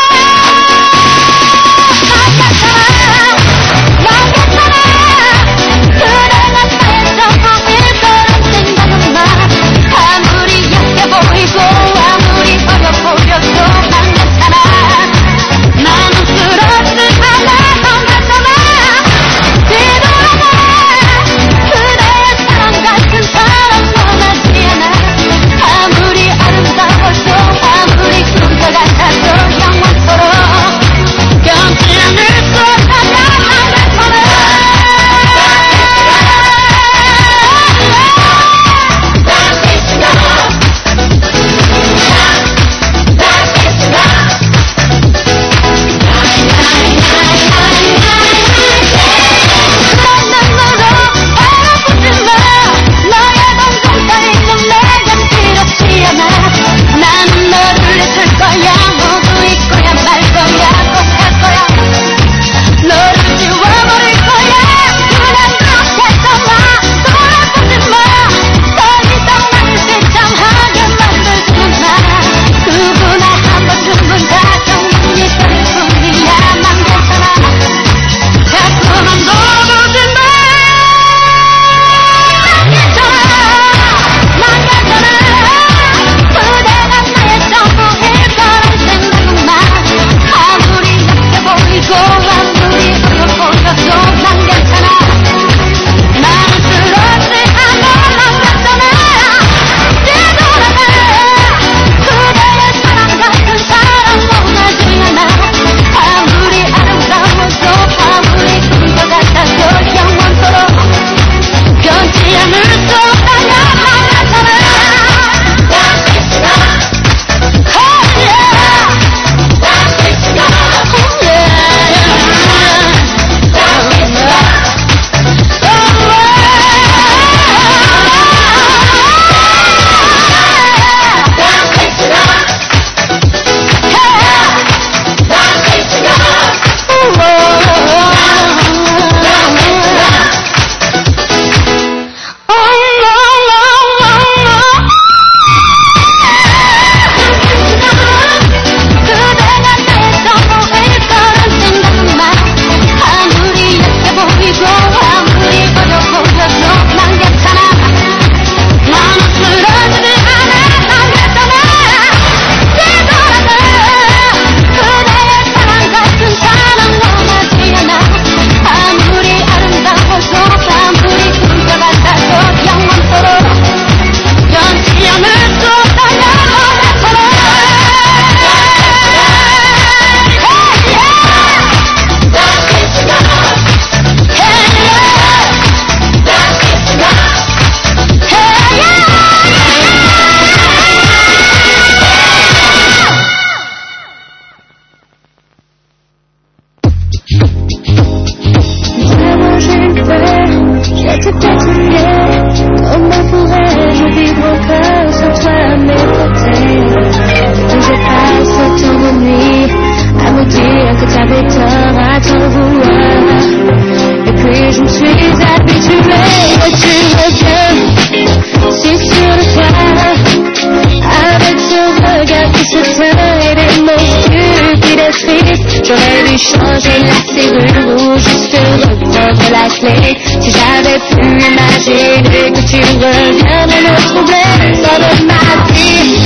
J'aurais dû changer la serrure ou juste reprendre la clé. Si j'avais pu imaginer que tu reviendrais me troubler, ça de ma vie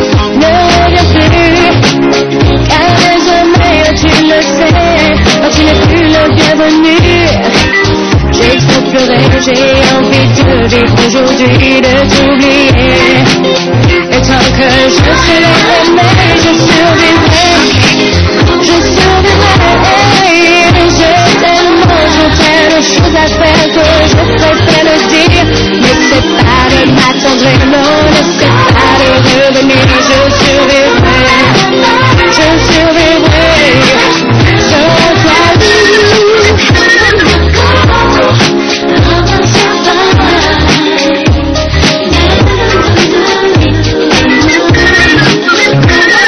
ne revient plus. Car désormais tu le sais, quand tu n'es plus le bienvenu. J'ai trop pleuré, j'ai envie de vivre aujourd'hui, de t'oublier. Et tant que je serai aimé, je survivrai. Je survivrai. J'ai tellement, j'ai tellement de choses à faire que je préfère le dire. Ne sais pas de m'attendre, non, ne sais pas de revenir. Je survivrai, je survivrai. Sans toi. We'll be right back.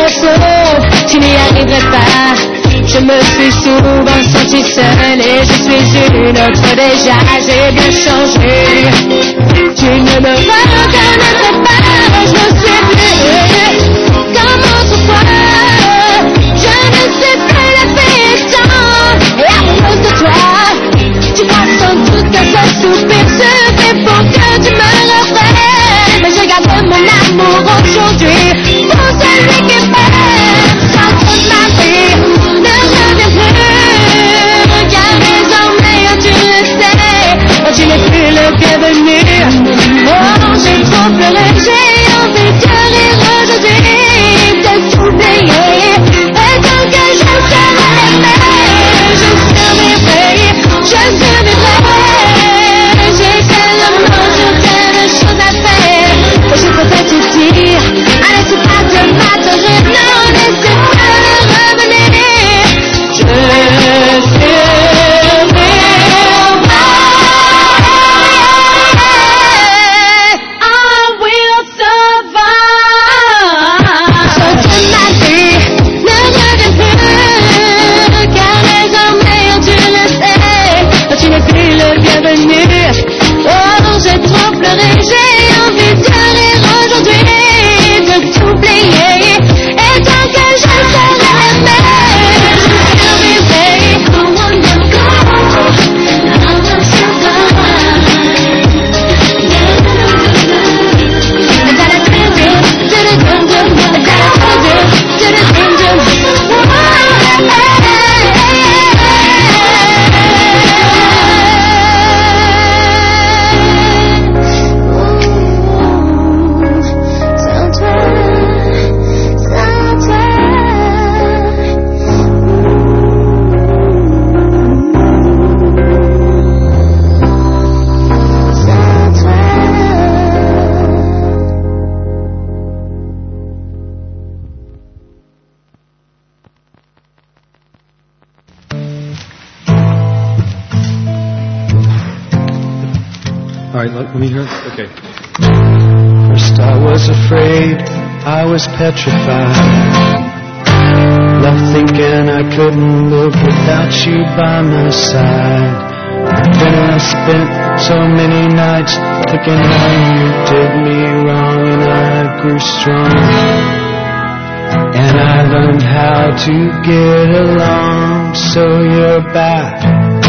sauve, tu n'y arriverais pas. Je me suis souvent sentie seule et je suis une autre déjà, j'ai bien changé. Tu ne me reconnaîtrais pas, je ne suis plus comme autrefois. Je ne sais plus la pétence et à cause de toi, tu crois sans doute que ce soupir se fait pour que tu me refais. Mais je garde mon amour aujourd'hui pour celui qui m'aime. Sans toute ma vie ne revient plus, car désormais tu le sais, tu n'es plus le bienvenu. Oh, j'ai trop pleuré, j'ai envie de rire aujourd'hui, de t'oublier. Et tant que je serai aimée, je survivrai, je survivrai. J'ai tellement, j'ai tellement de choses à faire, et je peux pas te dire. Allez, c'est pas de m'adorer, non, laissez pas revenir. Je survivrai. I will survive. Sans toute ma vie ne revient plus, car désormais tu le sais, tu n'es plus le bienvenu. Oh, j'ai trop pleuré, j'ai envie de rire aujourd'hui, de t'oublier. Et tant que je serai aimée, je survivrai. I wanna go, I will survive. All right, let, let me hear it. Okay. First I was afraid, I was petrified, left thinking I couldn't live without you by my side. Then I spent so many nights thinking how you did me wrong, and I grew strong, and I learned how to get along. So you're back,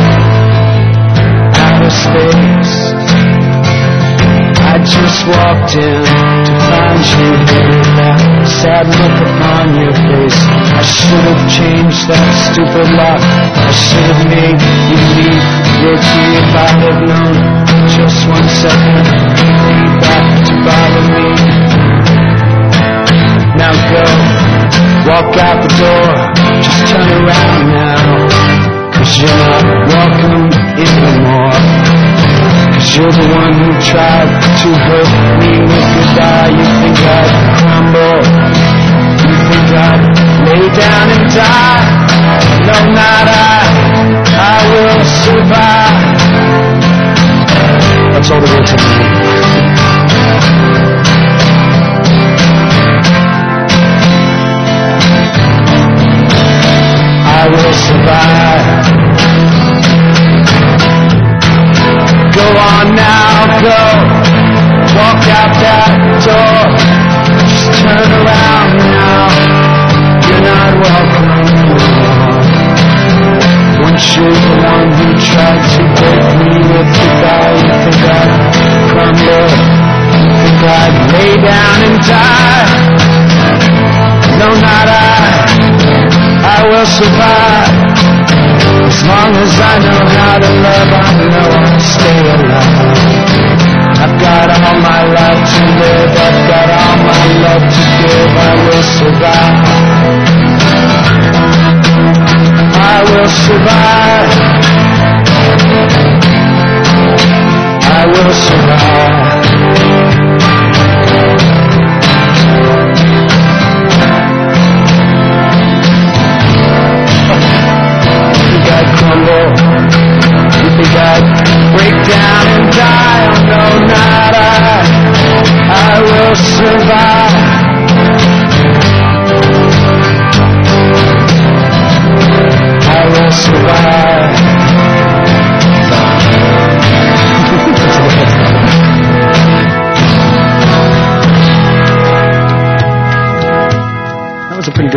outer space. I just walked in to find you here with that sad look upon your face. I should have changed that stupid lock. I should have made you leave your key if I had known just one second you'd be back to bother me. Now go, walk out the door, just turn around now, 'cause you're not welcome anymore. 'Cause you're the one who tried to hurt me with goodbye. You think I'd crumble, you think I'd lay down and die. No, not I, I will survive. That's all the words I need. I will survive. Go on now, go, walk out that door, just turn around now, you're not welcome anymore. Once you're the one who tried to break me with goodbye, you think I'd crumble, you think I'd lay down and die. No, not I, I will survive. As long as I know how to love, I know I'll stay alive. I've got all my life to live, I've got all my love to give. I will survive, I will survive, I will survive. I'd crumble, you think I'd break down and die. Oh no, not I, I will survive.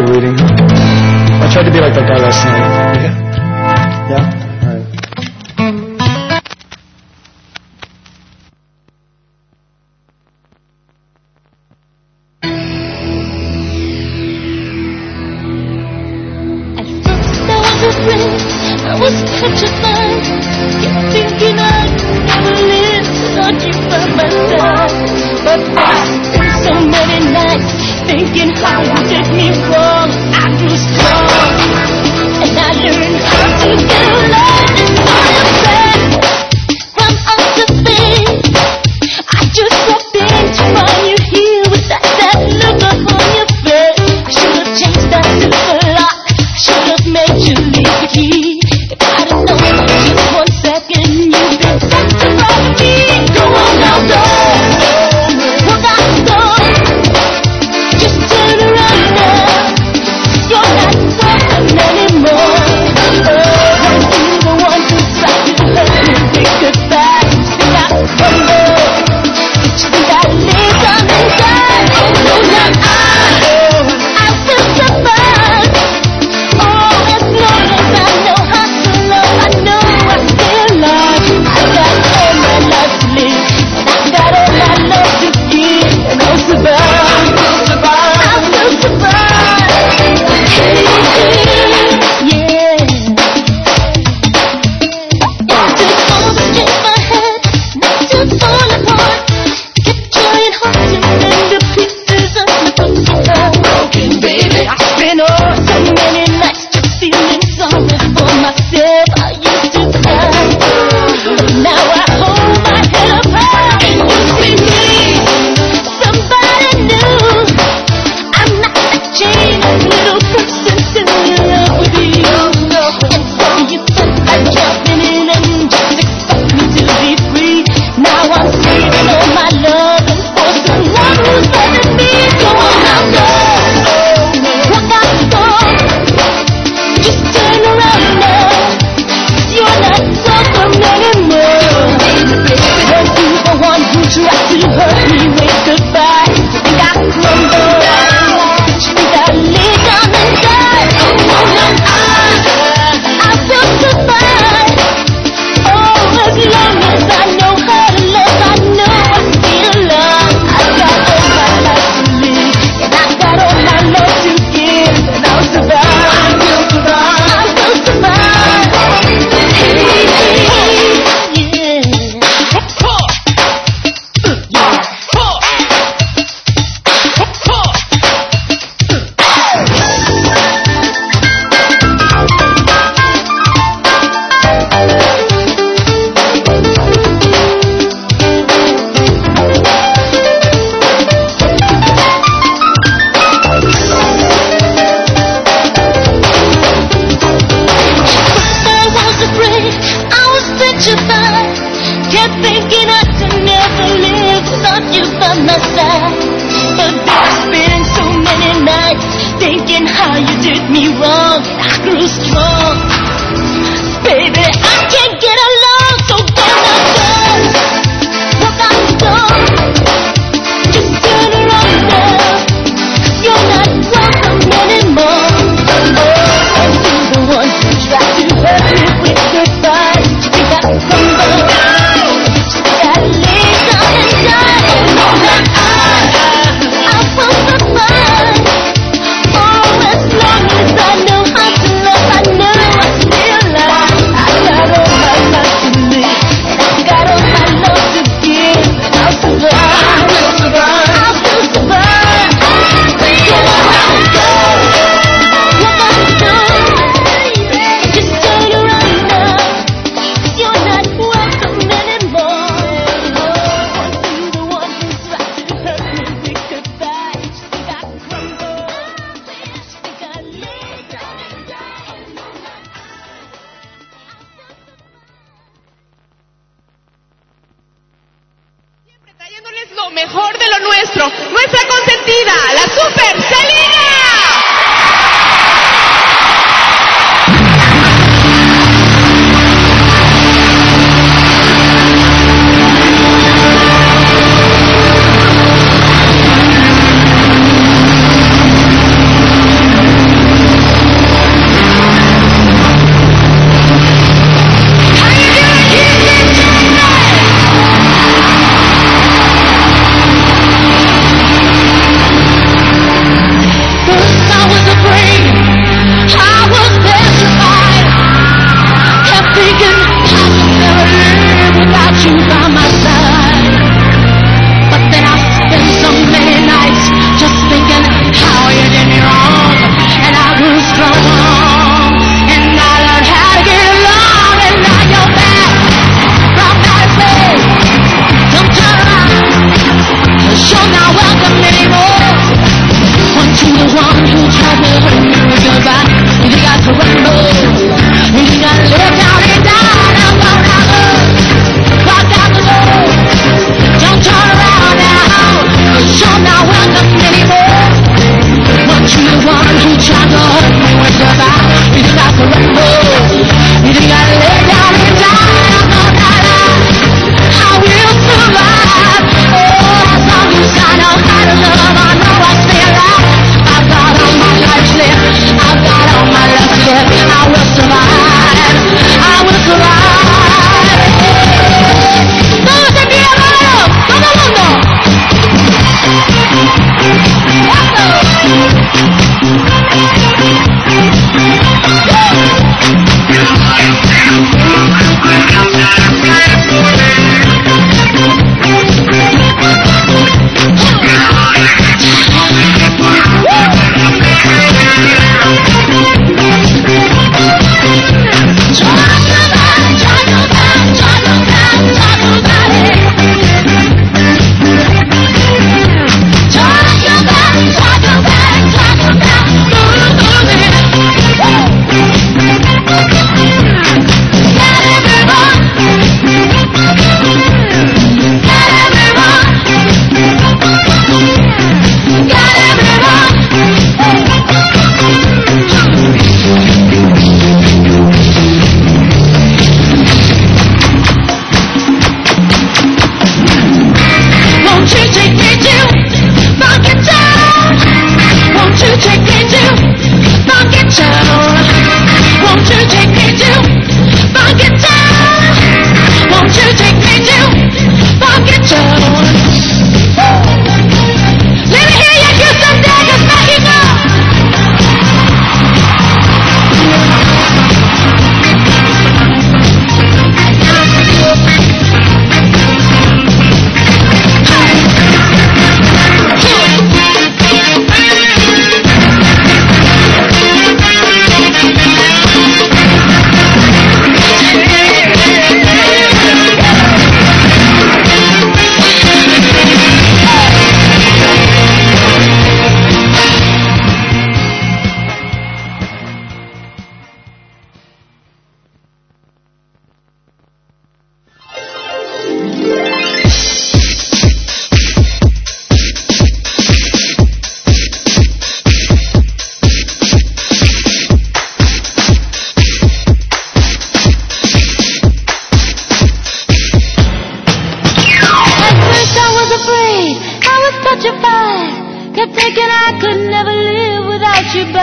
good reading. I tried to be like that guy last night. Yeah? Yeah? Alright. I was petrified, kept thinking I'd never live without you by my side. But there's been so many nights thinking how you did me wrong. I grew strong, and I learned how to get along. All your friends from other things, I just dropped in to find you here with that sad look upon your face. I should have changed that silver lock, I should have made you leave the key.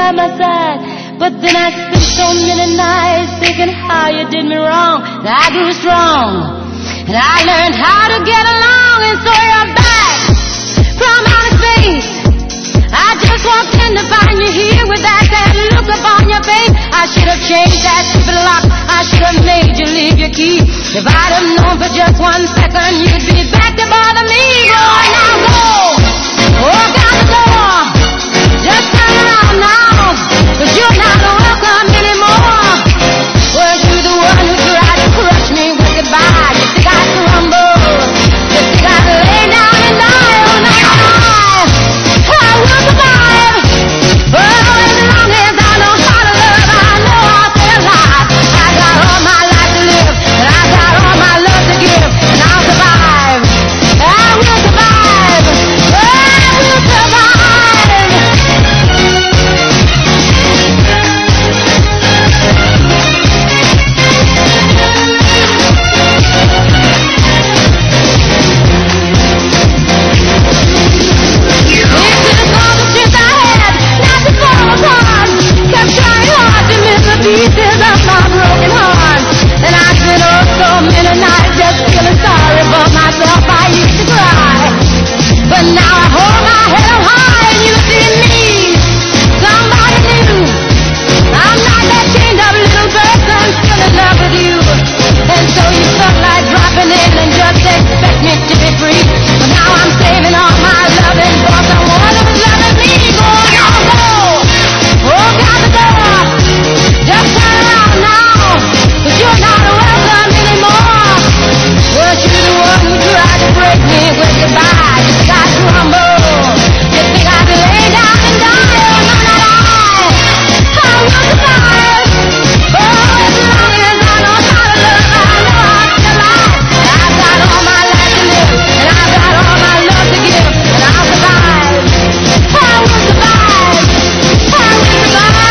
by my side. But then I spent so many nights thinking how you did me wrong. And I grew strong, and I learned how to get along. And so you're back from outer space. I just walked in to find you here with that sad look upon your face. I should have changed that stupid lock. I should have made you leave your key. If I'd have known for just one second you'd be back to bother me. Go now, go. Walk out the door. Just turn around now, 'cause you're not welcome anymore. Was you the one who tried to crush me with goodbye? You think I'd crumble? You think I'd lay down and die? Oh, no, I will survive. Oh, as long as I know how to love, I know I'll stay alive. I got all my life to live, and I got all my love to give, and I'll survive. I will survive. Oh, I will survive. Pieces of my broken heart. And I spent oh so many nights just feeling sorry for myself. I used to cry, but now I hold my head up high and you see me, somebody new. I'm not that chained up little person still in love with you. And so you felt like dropping in and just expect me to be free. But now I'm saving all my loving for someone who's loving me. Go now, go. Walk out the door. Just turn around now, 'cause you're not welcome anymore. Was you the one who tried to break me with goodbye? You think I'd crumble? You think I'd lay down and die? Oh, no, not I. I will survive. Oh, as long as I know how to love, I know I'll stay alive. I've got all my life to live, and I've got all my love to give, and I'll survive. I will survive. I will survive.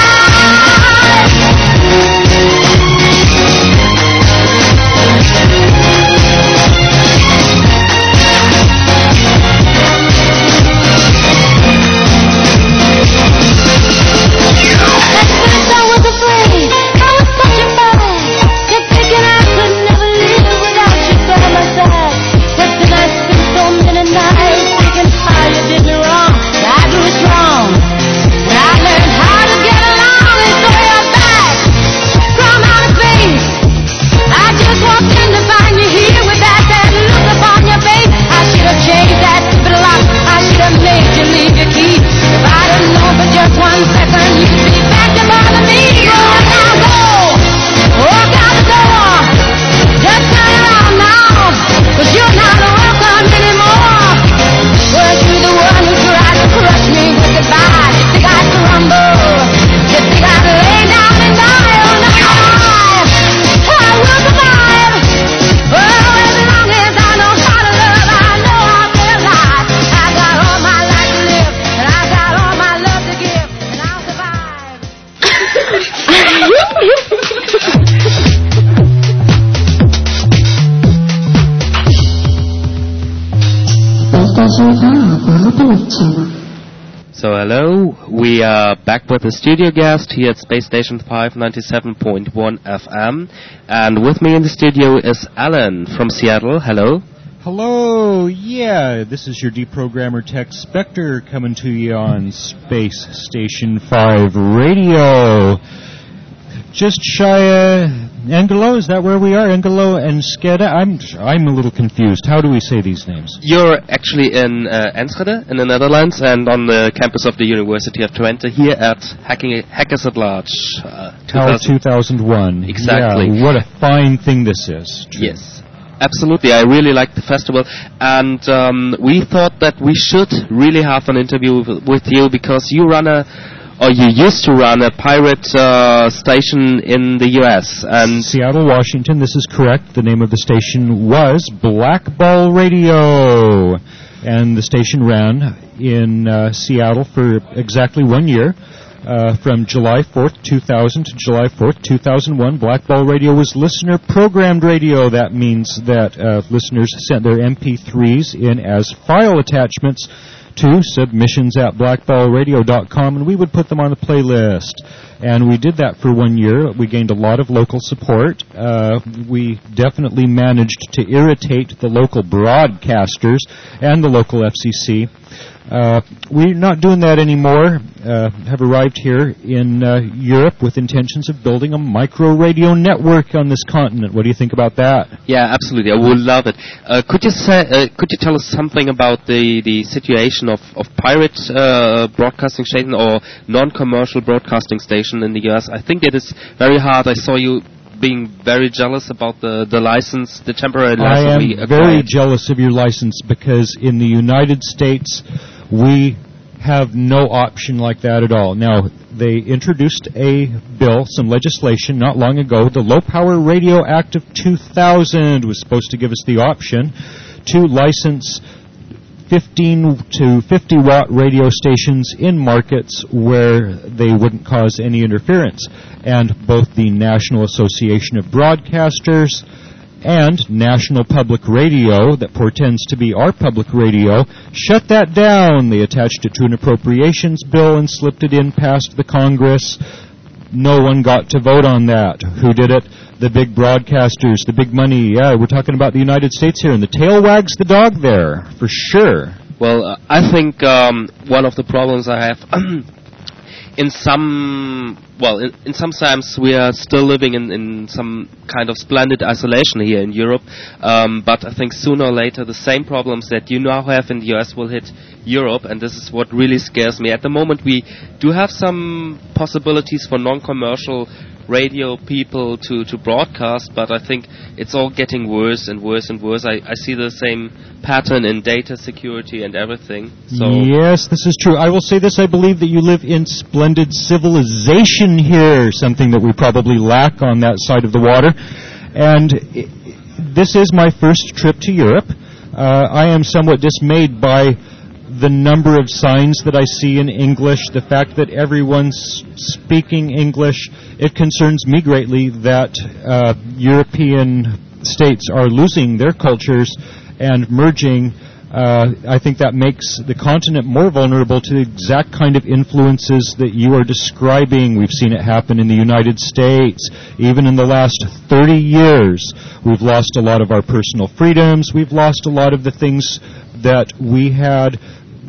So hello, we are back with the studio guest here at Space Station five ninety-seven point one F M, and with me in the studio is Alan from Seattle. Hello. Hello, yeah, this is your deprogrammer Tech Spectre coming to you on Space Station five Radio. Just shy of Engelo, is that where we are? Engelo and Skeda? I'm I'm a little confused. How do we say these names? You're actually in uh, Enschede in the Netherlands and on the campus of the University of Twente here at Hacking, Hackers at Large. Uh, two thousand one. Exactly. Yeah, what a fine thing this is. True. Yes. Absolutely, I really like the festival, and um, we thought that we should really have an interview with, with you because you run a, or you used to run a pirate uh, station in the U S and Seattle, Washington. This is correct. The name of the station was Black Ball Radio, and the station ran in uh, Seattle for exactly one year. Uh, from July fourth, two thousand to July fourth, two thousand one, Black Ball Radio was listener-programmed radio. That means that uh, listeners sent their M P threes in as file attachments to submissions at blackball radio dot com, and we would put them on the playlist. And we did that for one year. We gained a lot of local support. Uh, we definitely managed to irritate the local broadcasters and the local F C C. Uh, we're not doing that anymore. Uh, have arrived here in uh, Europe with intentions of building a micro radio network on this continent. What do you think about that? Yeah, absolutely. I would love it. Uh, could you say, uh, could you tell us something about the, the situation of, of pirate uh, broadcasting station or non-commercial broadcasting station in the U S? I think it is very hard. I saw you being very jealous about the, the license, the temporary license. I am we acquired. very jealous of your license because in the United States we have no option like that at all. Now, they introduced a bill, some legislation not long ago. The Low Power Radio Act of two thousand was supposed to give us the option to license fifteen to fifty watt radio stations in markets where they wouldn't cause any interference. And both the National Association of Broadcasters and National Public Radio, that portends to be our public radio, shut that down. They attached it to an appropriations bill and slipped it in past the Congress. No one got to vote on that. Who did it? The big broadcasters, the big money. Yeah, we're talking about the United States here, and the tail wags the dog there, for sure. Well, uh, I think um, one of the problems I have in some, well, in, in some sense we are still living in, in some kind of splendid isolation here in Europe, um, but I think sooner or later the same problems that you now have in the U S will hit Europe, and this is what really scares me. At the moment we do have some possibilities for non-commercial radio people to, to broadcast, but I think it's all getting worse and worse and worse. I, I see the same pattern in data security and everything. So yes, this is true. I will say this, I believe that you live in splendid civilization here, something that we probably lack on that side of the water. And I, this is my first trip to Europe. Uh, I am somewhat dismayed by the number of signs that I see in English, the fact that everyone's speaking English. It concerns me greatly that uh, European states are losing their cultures and merging. Uh, I think that makes the continent more vulnerable to the exact kind of influences that you are describing. We've seen it happen in the United States. Even in the last thirty years, we've lost a lot of our personal freedoms. We've lost a lot of the things that we had,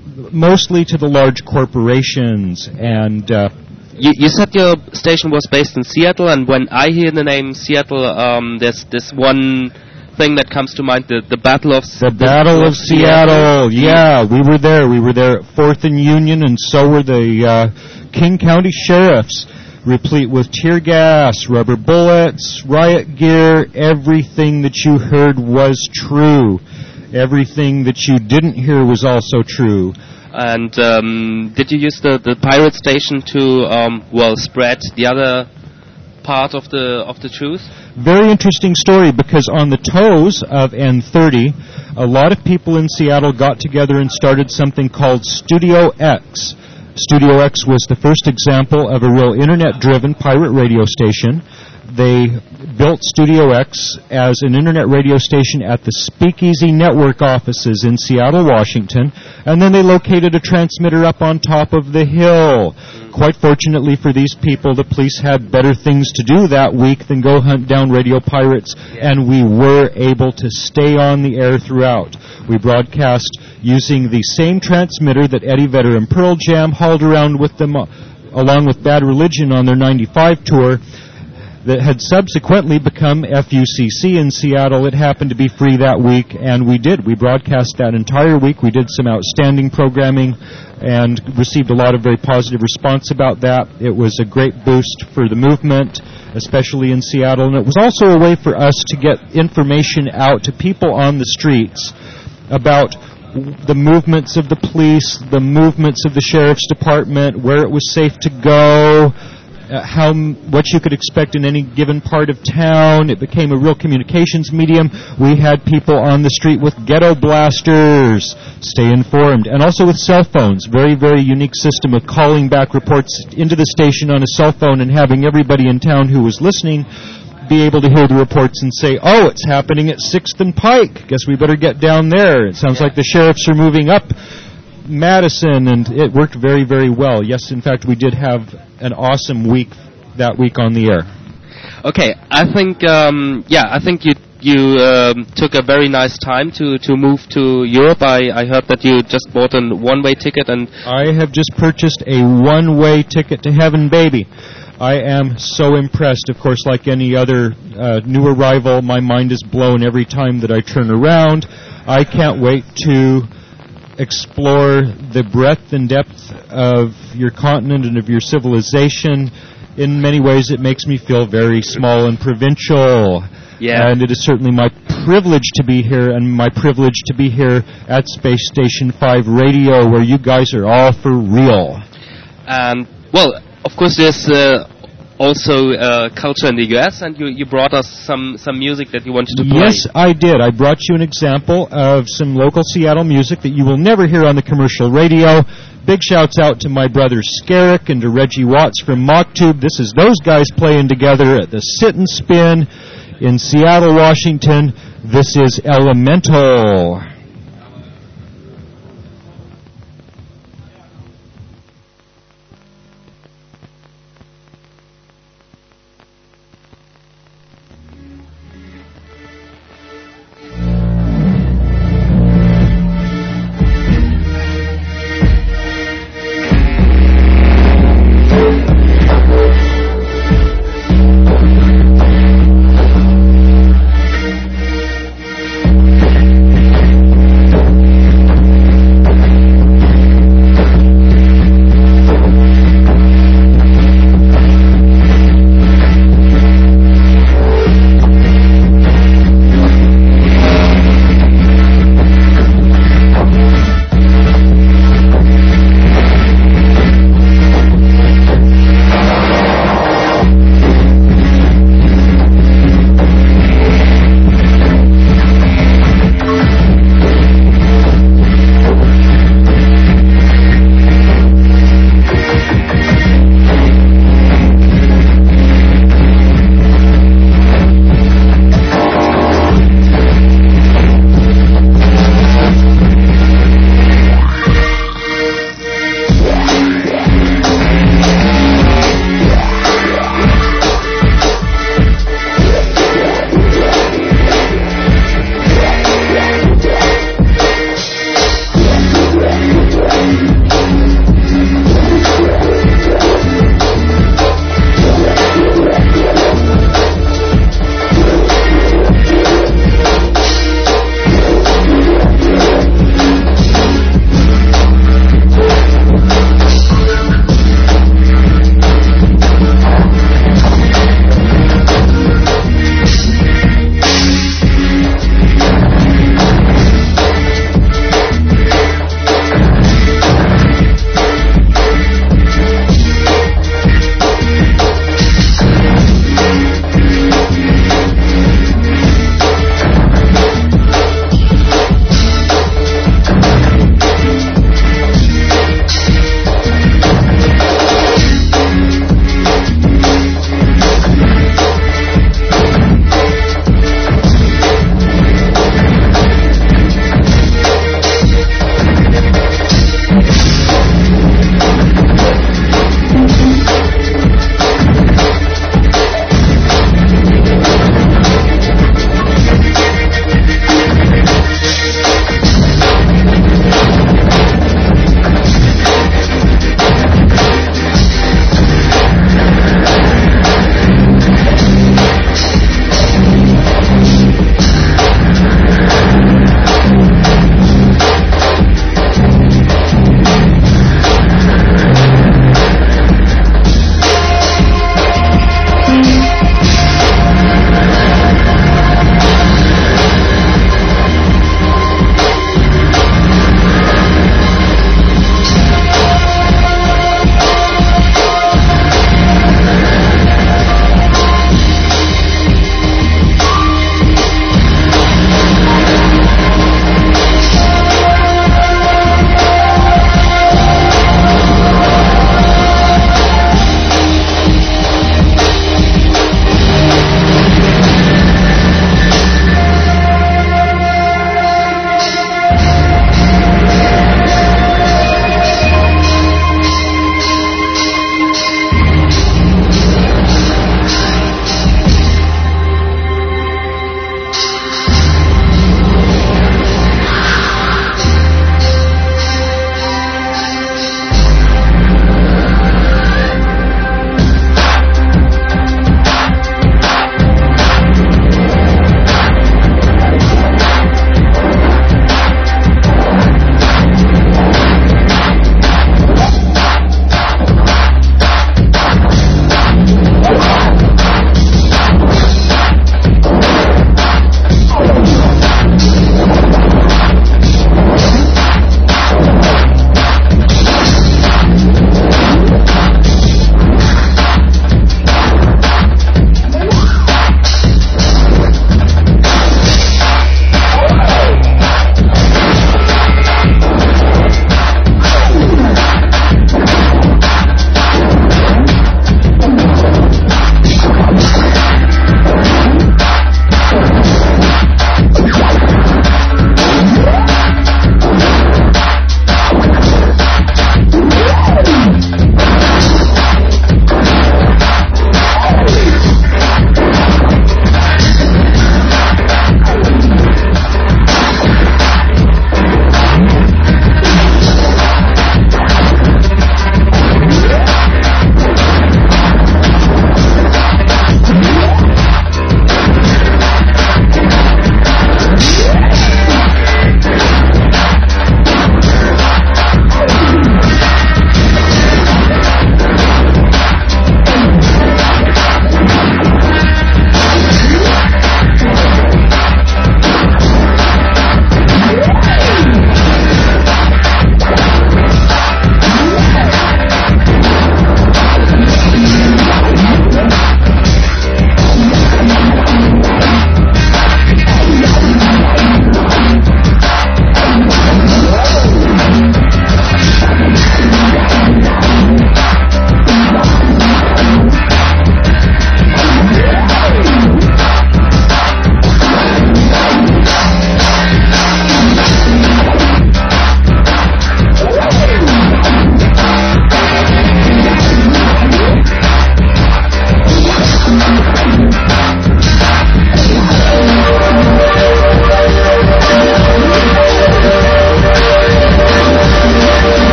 mostly to the large corporations. And uh, you, you said your station was based in Seattle, and when I hear the name Seattle, um, there's this one thing that comes to mind, the, the Battle of the Battle of Seattle. Yeah, we were there. We were there at fourth and Union, and so were the uh, King County sheriffs, replete with tear gas, rubber bullets, riot gear. Everything that you heard was true. Everything that you didn't hear was also true. And um, did you use the, the pirate station to um, well spread the other part of the of the truth? Very interesting story, because on the toes of N thirty, a lot of people in Seattle got together and started something called Studio X. Studio X was the first example of a real internet-driven pirate radio station. They built Studio X as an internet radio station at the Speakeasy Network offices in Seattle, Washington, and then they located a transmitter up on top of the hill. Quite fortunately for these people, the police had better things to do that week than go hunt down radio pirates, and we were able to stay on the air throughout. We broadcast using the same transmitter that Eddie Vedder and Pearl Jam hauled around with them, uh, along with Bad Religion on their ninety-five tour, that had subsequently become F U C C in Seattle. It happened to be free that week, and we did. We broadcast that entire week. We did some outstanding programming and received a lot of very positive response about that. It was a great boost for the movement, especially in Seattle, and it was also a way for us to get information out to people on the streets about the movements of the police, the movements of the sheriff's department, where it was safe to go, Uh, how what you could expect in any given part of town. It became a real communications medium. We had people on the street with ghetto blasters. Stay informed. And also with cell phones. Very, very unique system of calling back reports into the station on a cell phone and having everybody in town who was listening be able to hear the reports and say, oh, it's happening at sixth and Pike. Guess we better get down there. It sounds like the sheriffs are moving up Madison, and it worked very, very well. Yes, in fact, we did have an awesome week that week on the air. Okay, I think, um, yeah, I think you you um, took a very nice time to, to move to Europe. I, I heard that you just bought a one-way ticket, and I have just purchased a one-way ticket to heaven, baby. I am so impressed. Of course, like any other uh, new arrival, my mind is blown every time that I turn around. I can't wait to explore the breadth and depth of your continent and of your civilization. In many ways, it makes me feel very small and provincial. Yeah. And it is certainly my privilege to be here, and my privilege to be here at Space Station five Radio, where you guys are all for real. And, well, of course, there's uh, also uh, culture in the U S, and you, you brought us some, some music that you wanted to play. Yes, I did. I brought you an example of some local Seattle music that you will never hear on the commercial radio. Big shouts out to my brother Scarrick and to Reggie Watts from MockTube. This is those guys playing together at the Sit and Spin in Seattle, Washington. This is Elemental. Thank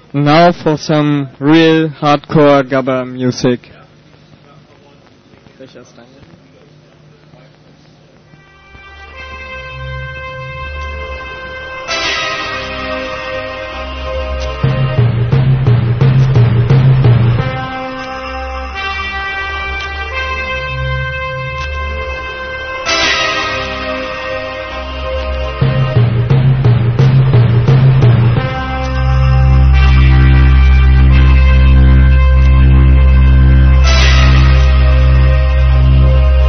Now for some real hardcore gabba music. Welcher ist dein? Thank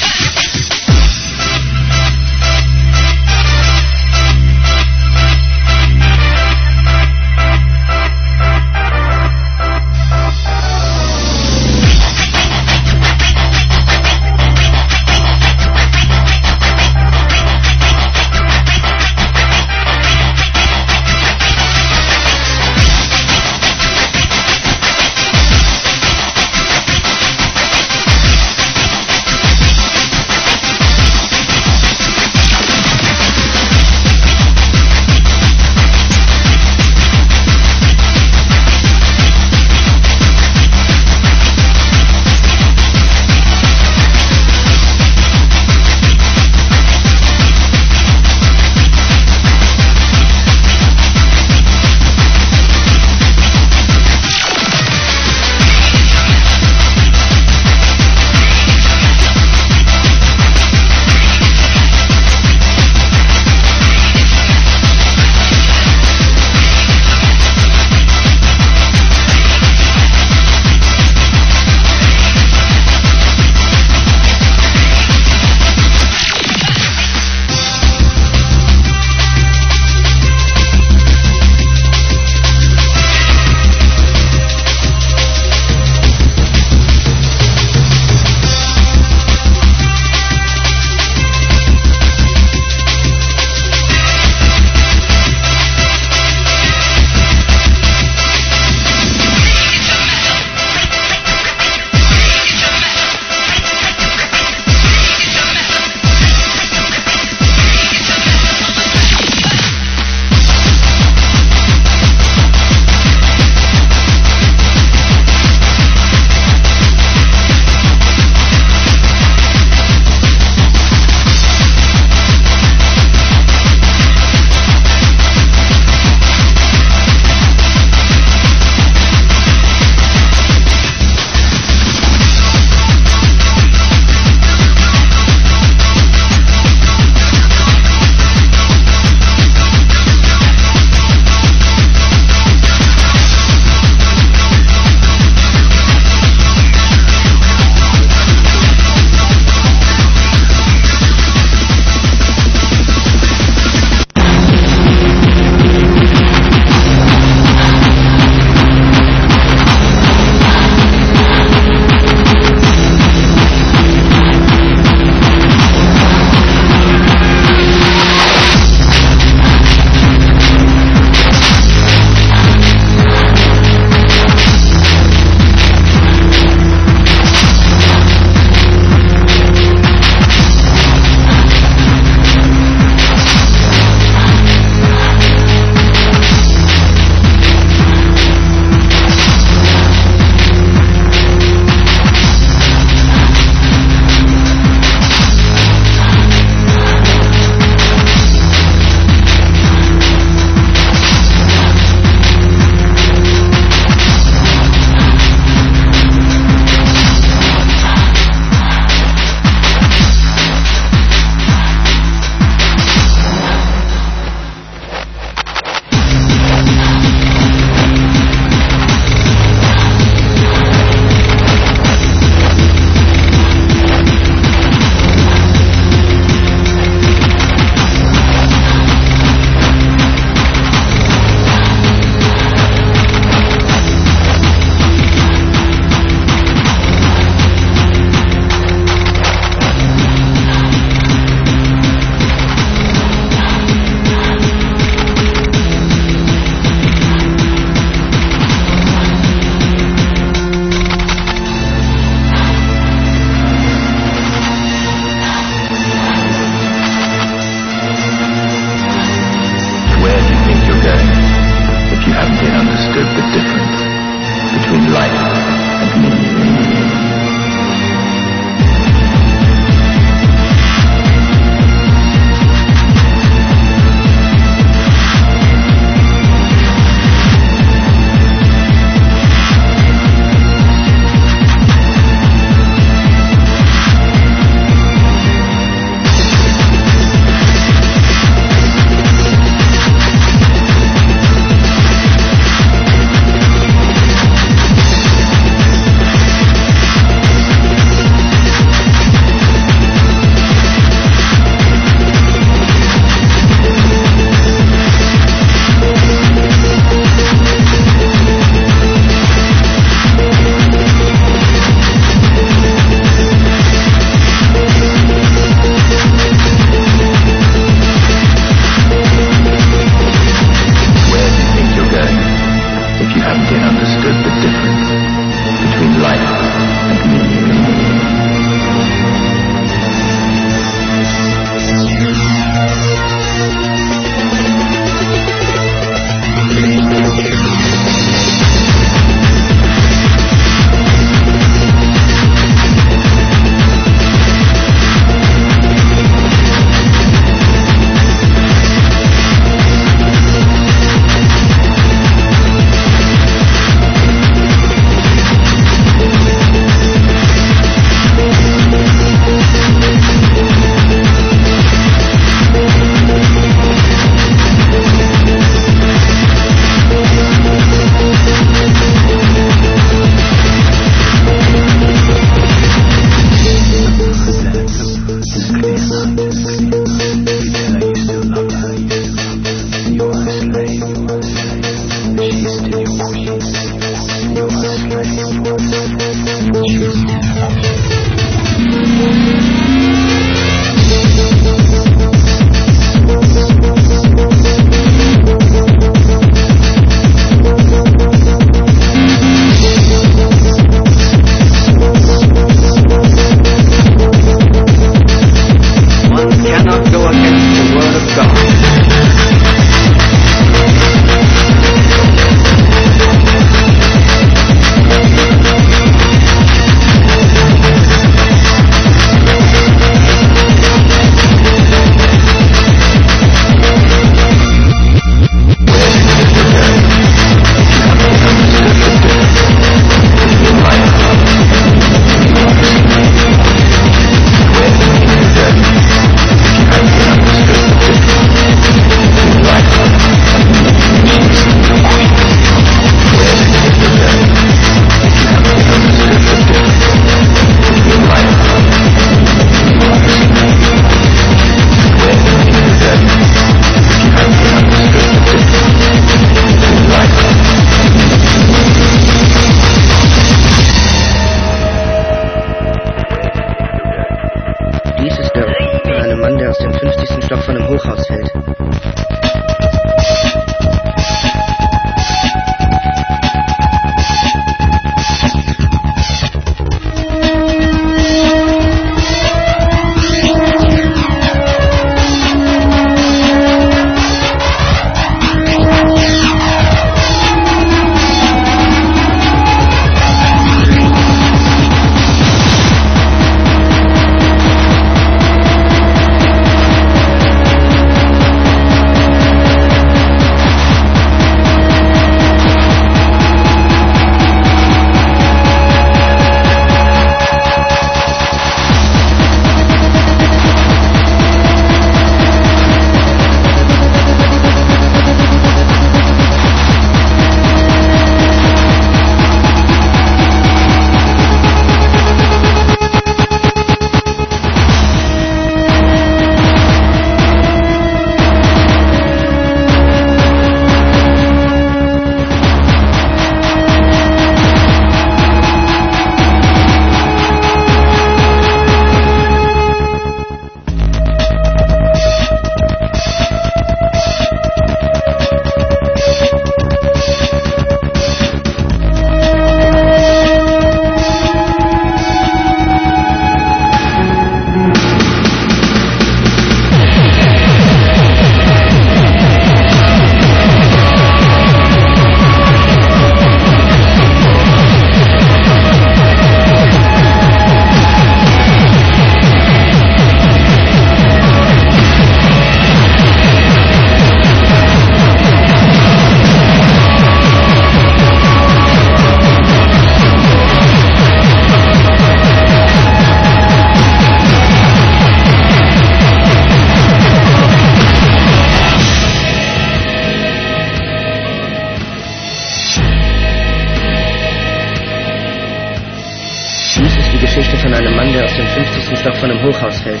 Stock von einem Hochhaus fällt.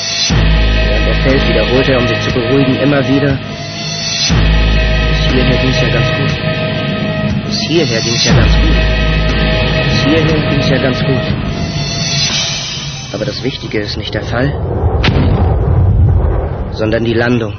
Während er fällt, wiederholt er, um sich zu beruhigen, immer wieder: Bis hierher ging's ja ganz gut. Bis hierher ging's ja ganz gut. Bis hierher ging's ja ganz gut. Aber das Wichtige ist nicht der Fall, sondern die Landung.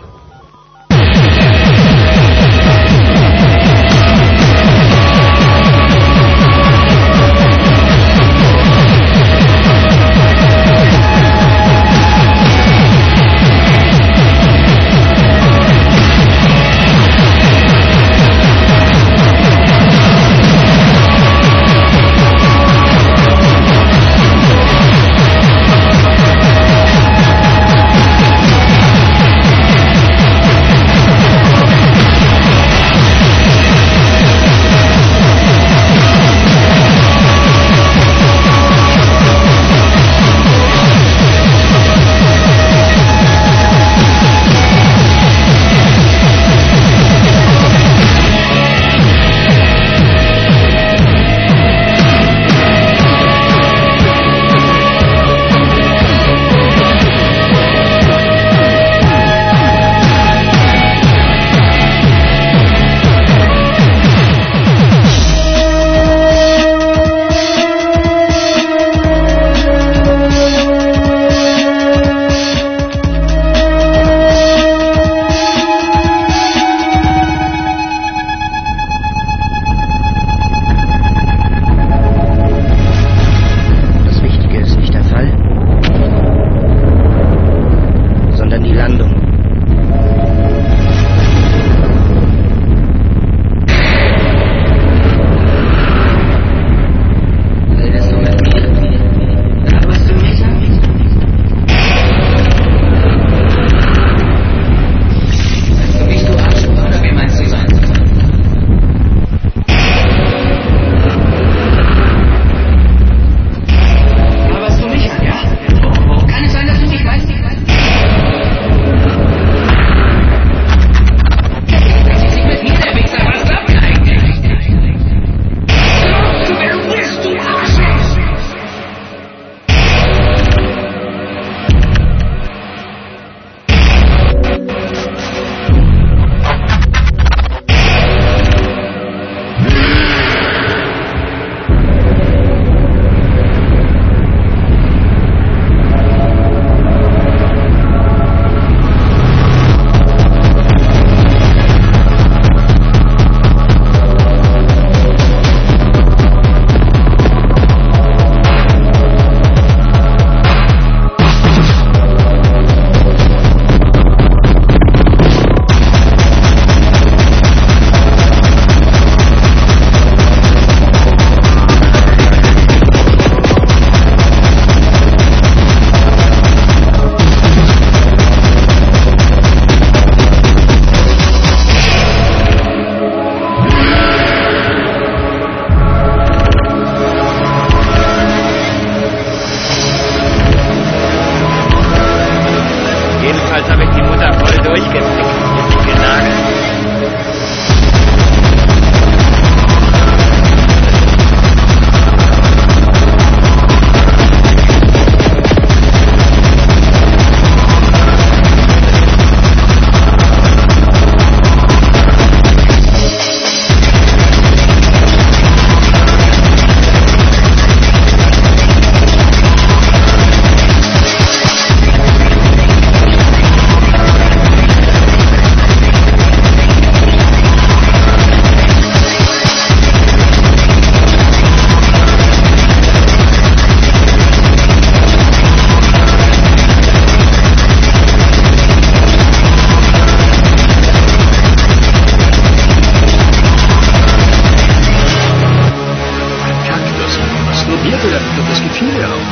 Probiert oder das gefiel mir auch.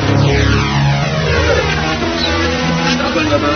Stapeln aber.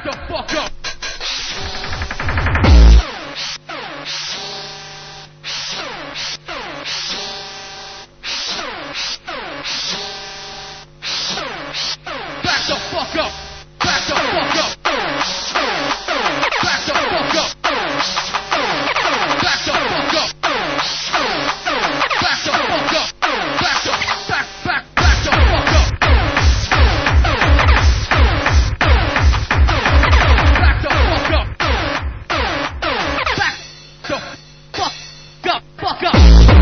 the fuck up. Back the fuck up. Back the fuck up. Back the fuck up. Back the fuck up. Back the fuck up. Back the back back back the fuck up. Back the fuck up. Back the fuck up. Fuck up.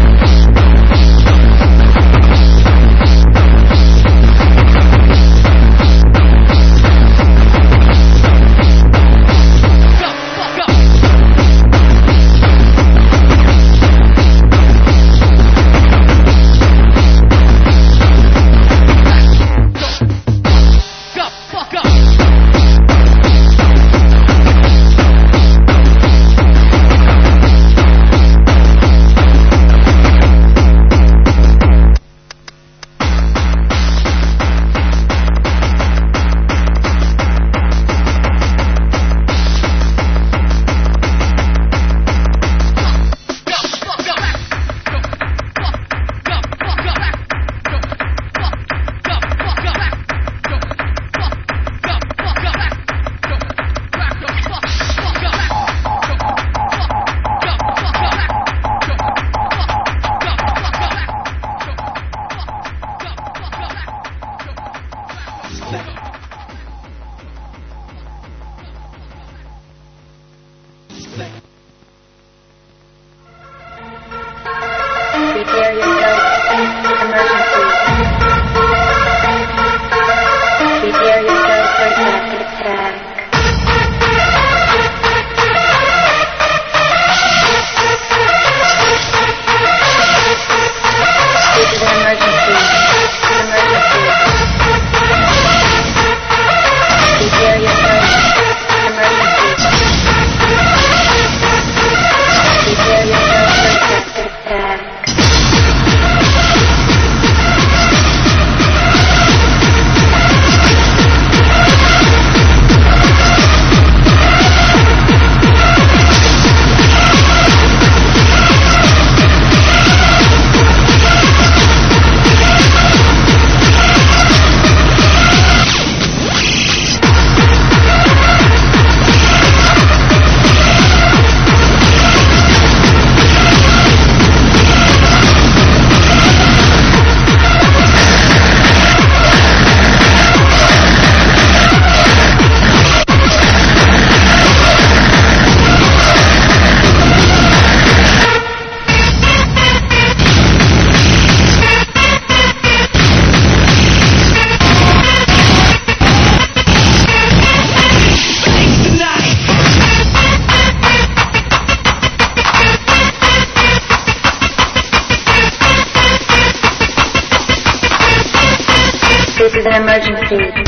This is an emergency.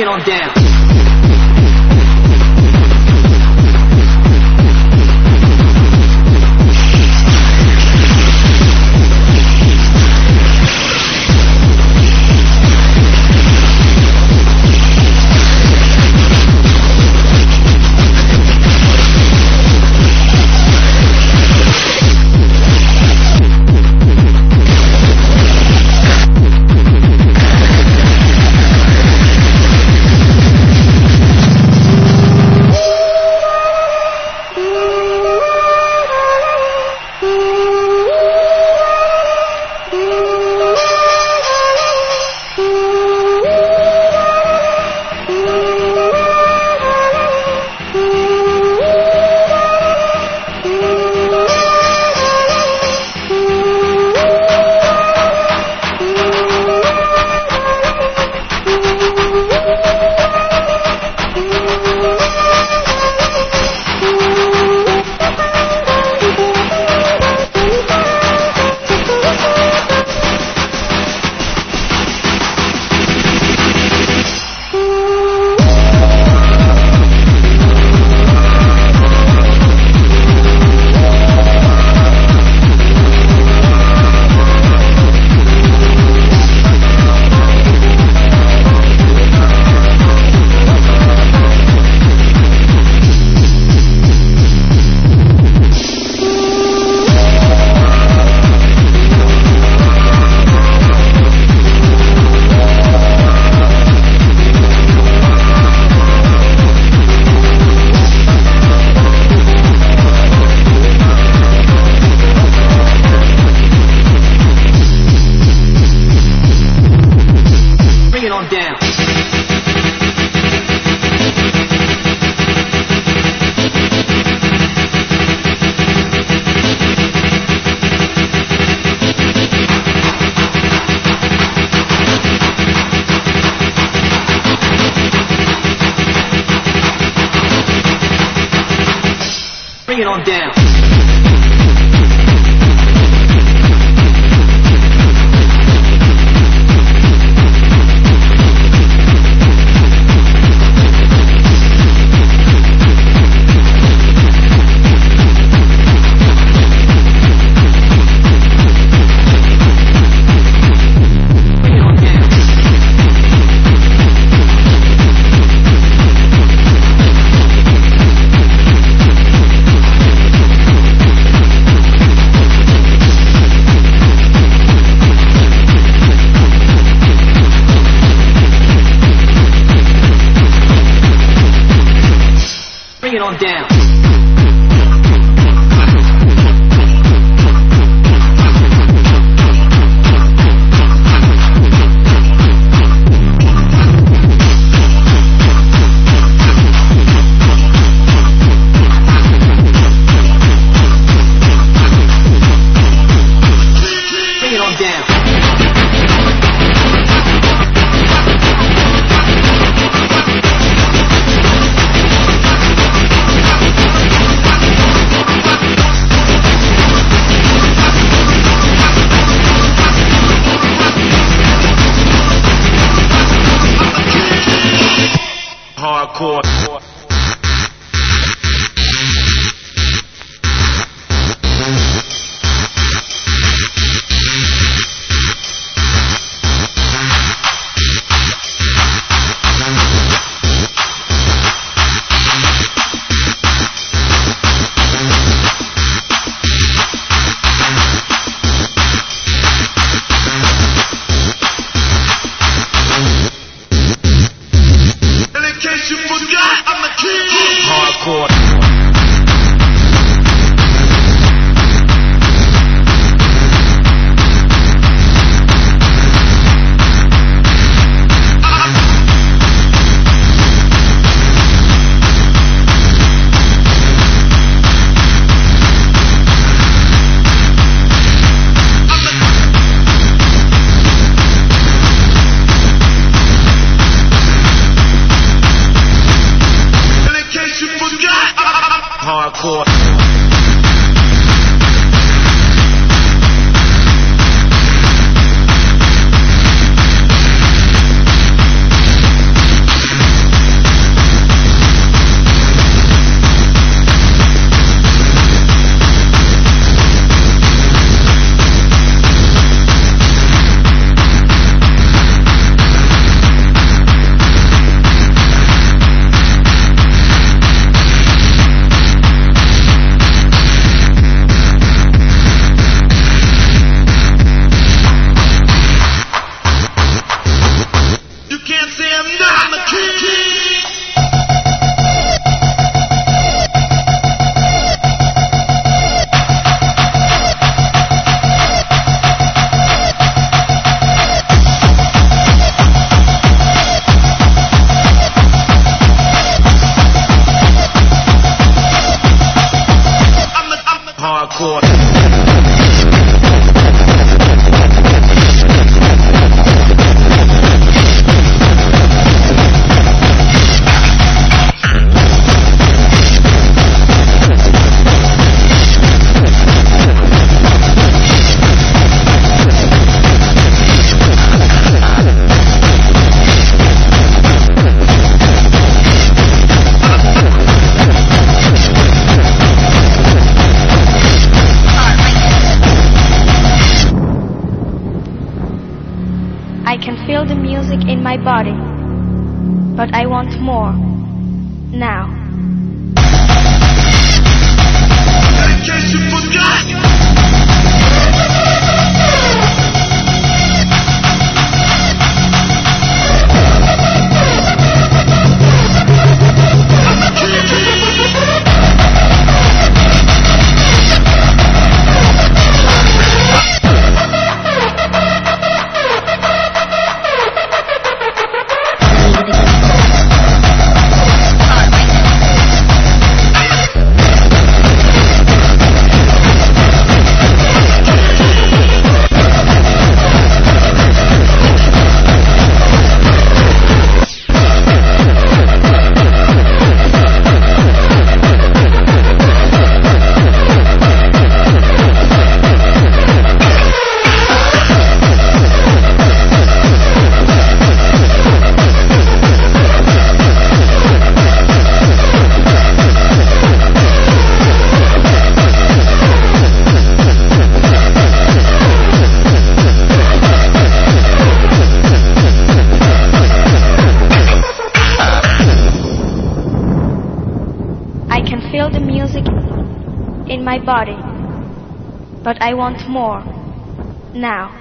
Bring it on down. Bring it on down. Bring it on down. Bring it on down. Hardcore. Hardcore. Hardcore. hardcore. I can feel the music in my body, but I want more. Now. I can feel the music in my body, but I want more. Now.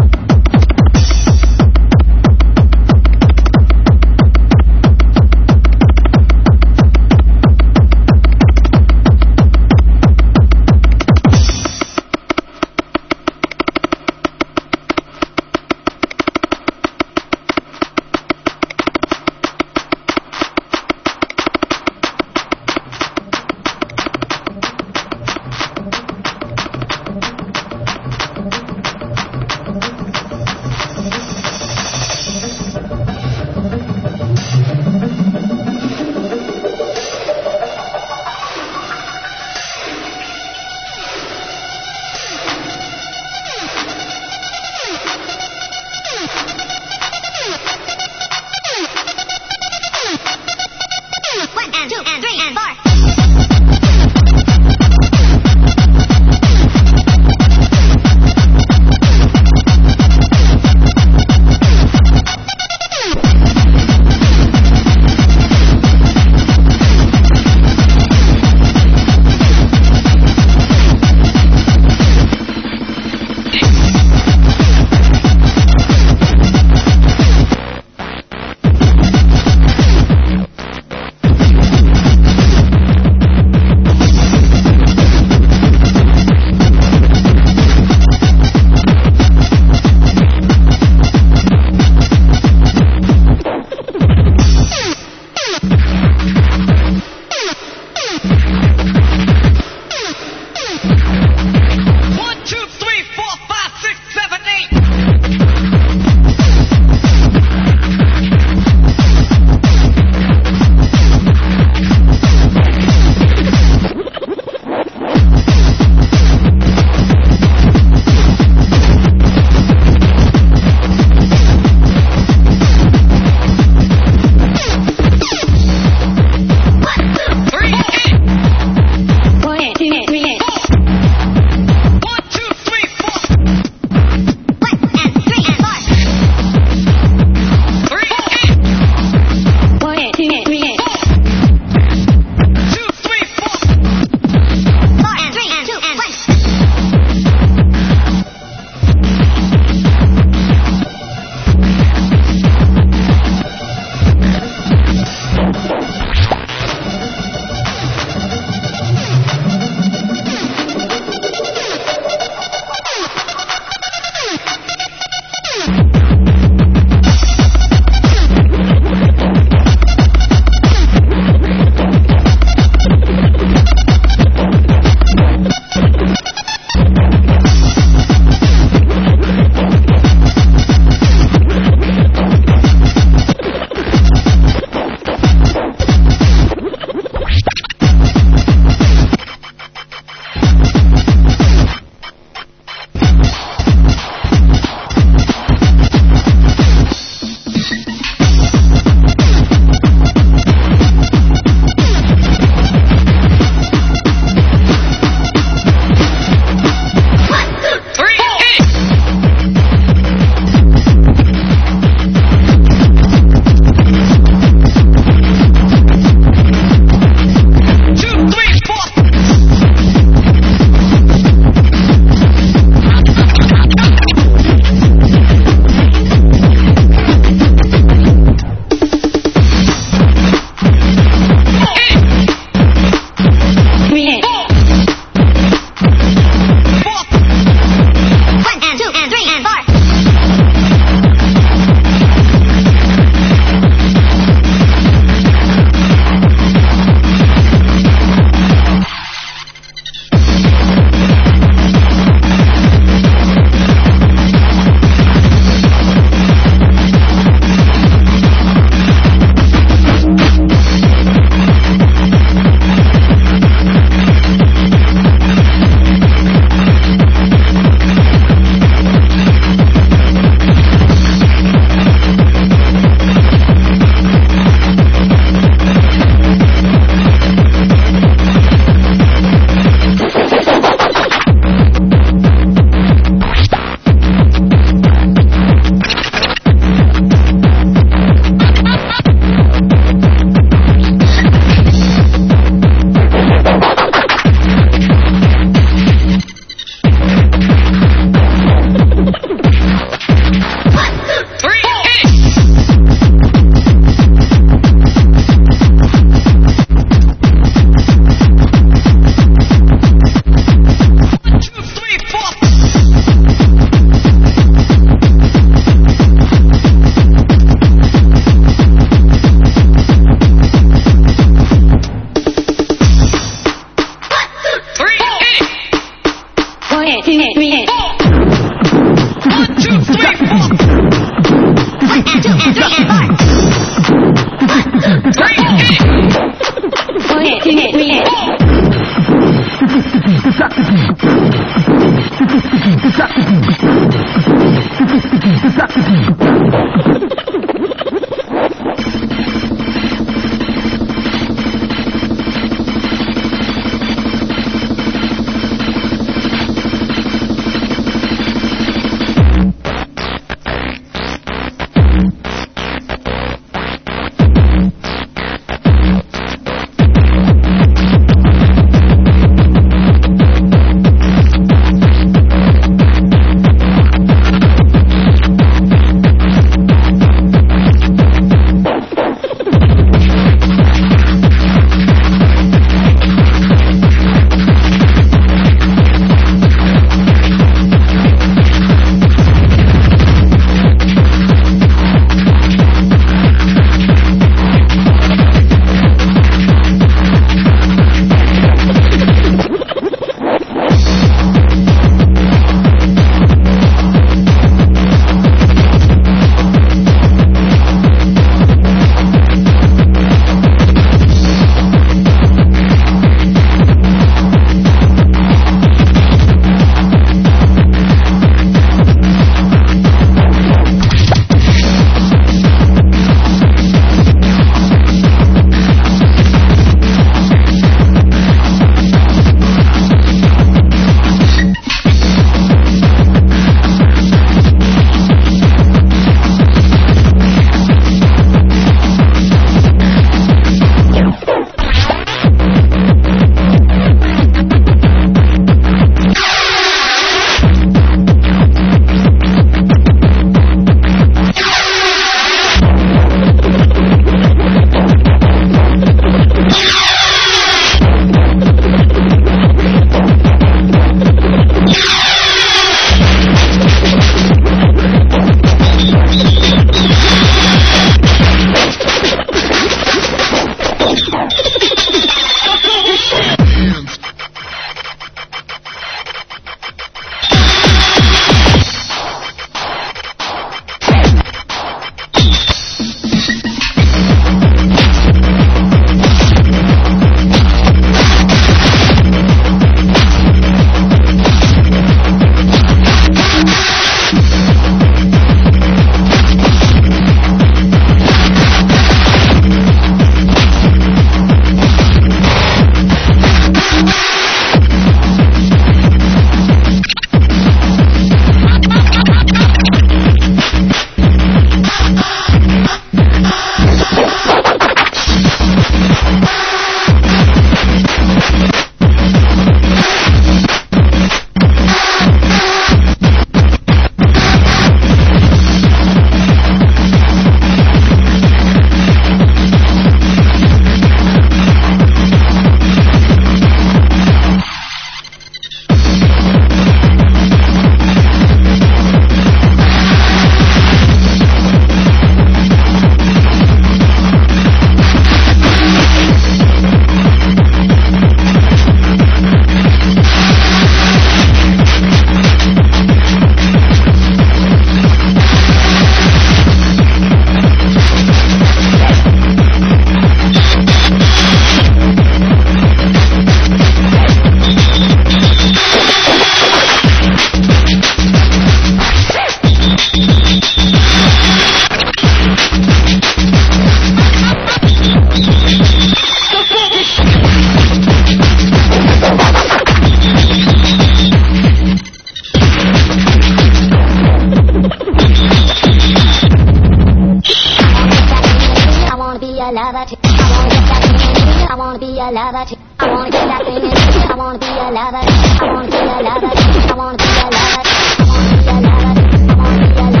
lover too. I wanna get that thing in me. I wanna be a lover too. I wanna get that thing in me. I wanna be a lover. I wanna be a lover. I wanna be a lover. I wanna be a lover. I wanna be a lover.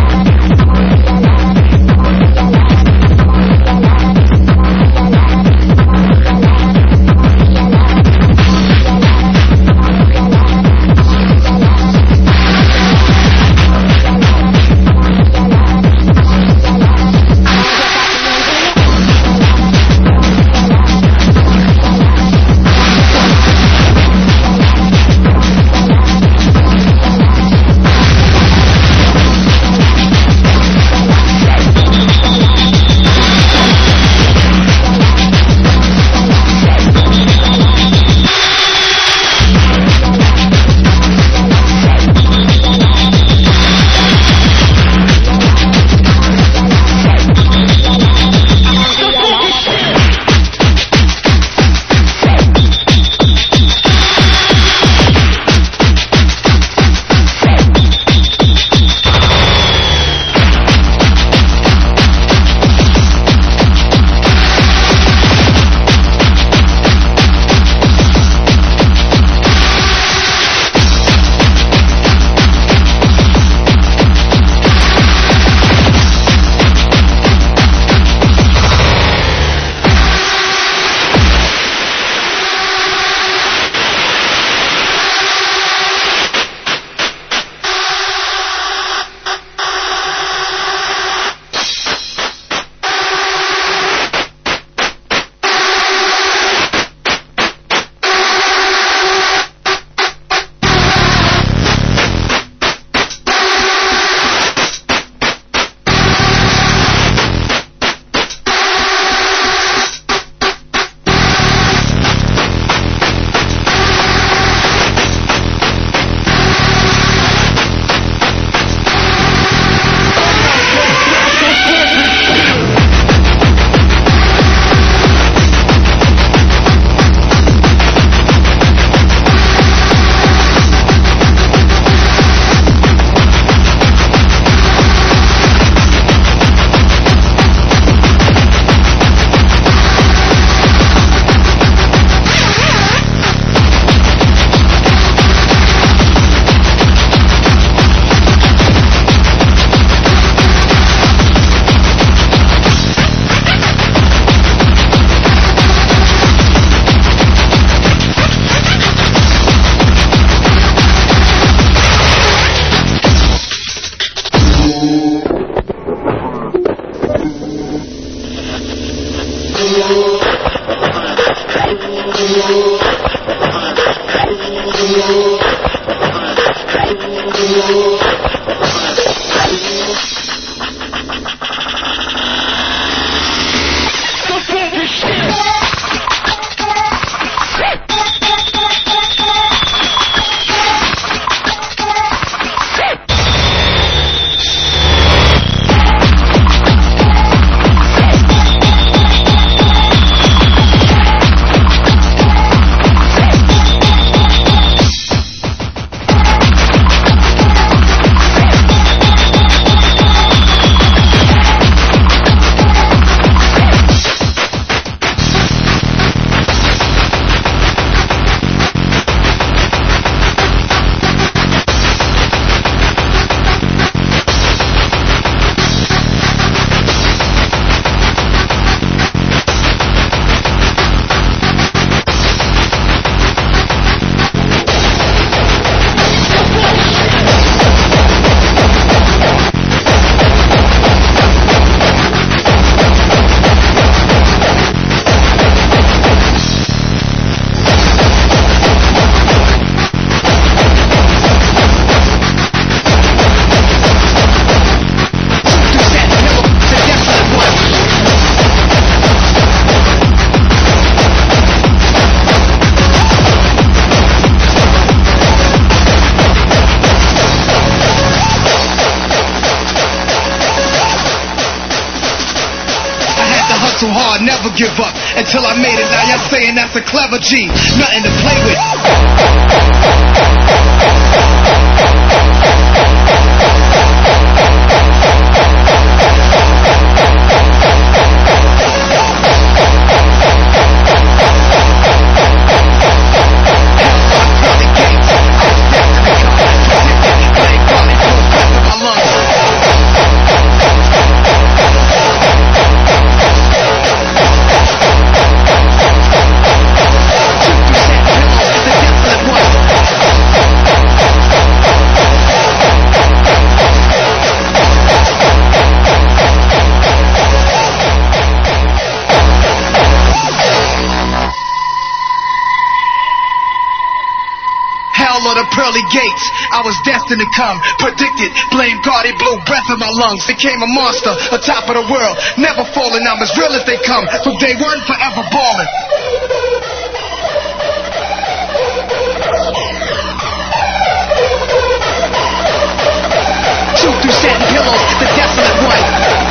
hustle hard, never give up until I made it. Now y'all saying that's a clever G, nothing to play with. pearly gates, I was destined to come. Predicted, blame God, he blew breath in my lungs. Became a monster, a top of the world. Never falling, I'm as real as they come. From day one, forever balling. Shoot through satin pillows, the desolate one.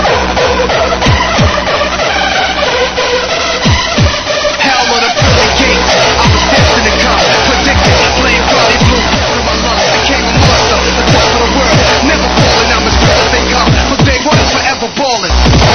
Hell of the pearly gates, I was destined to come. Predicted, blame God, he blew through my lungs. Became a monster, the top of the world. Never falling, I'm as real as they come. From day one, forever balling.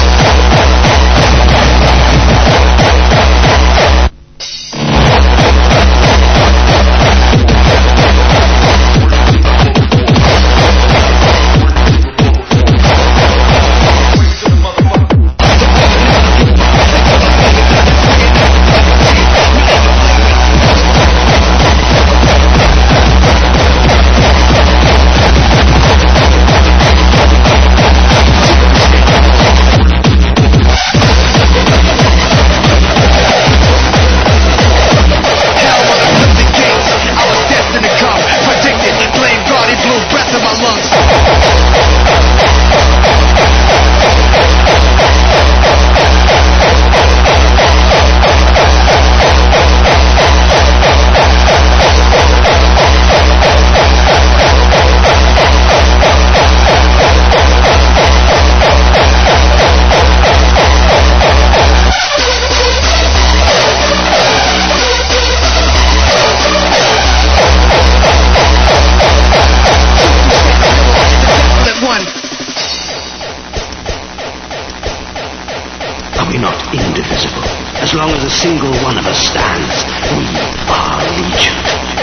Single one of us stands, we are legion.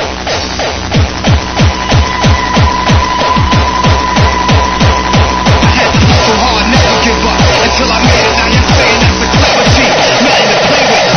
I had to hustle hard, never give up until I made it. Now you're saying that's a clever G, nothing to play with.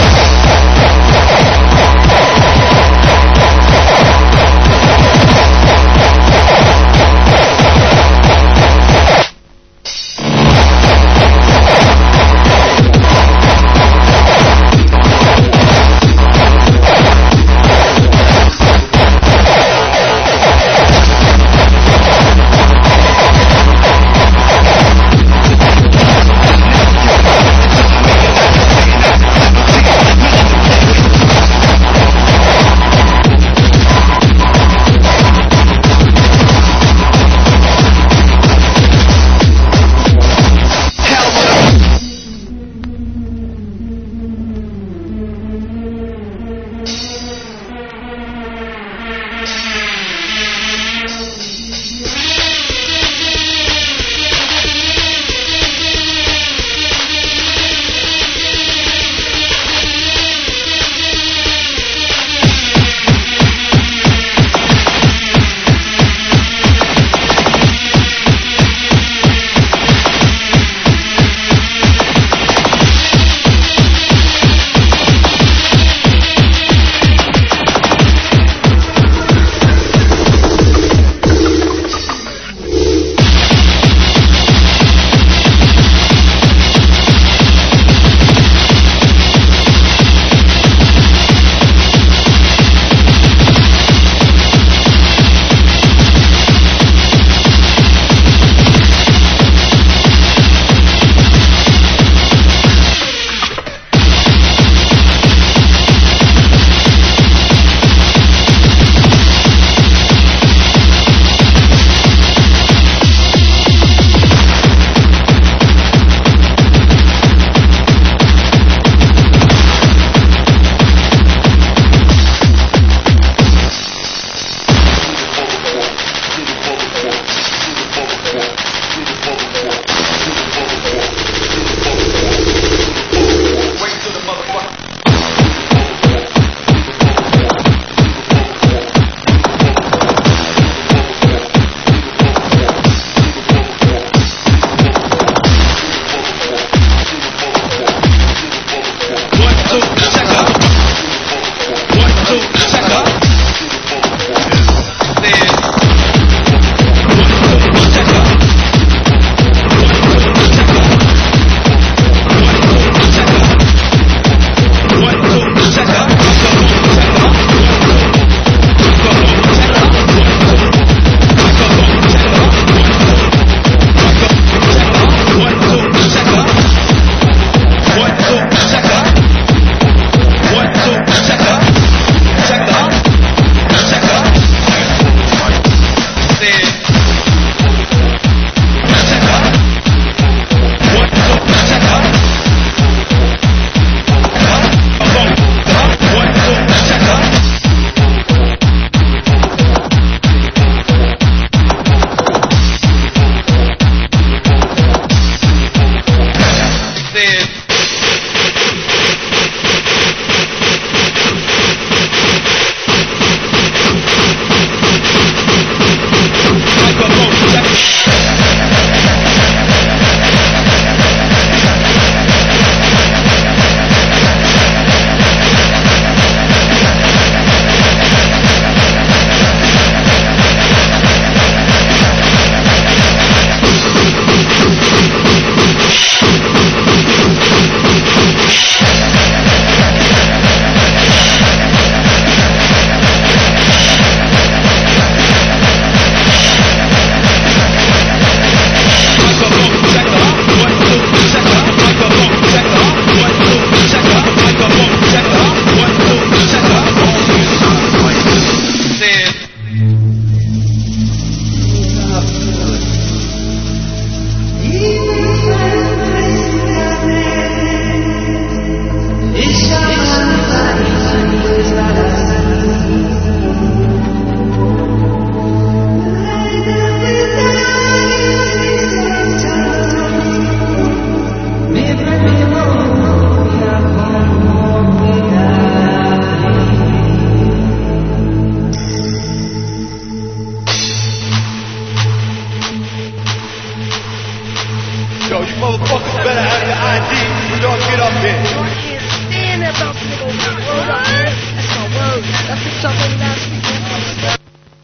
got your I D, don't get up here. Stand there, about to go word up, man. That's my word. That's the something that's the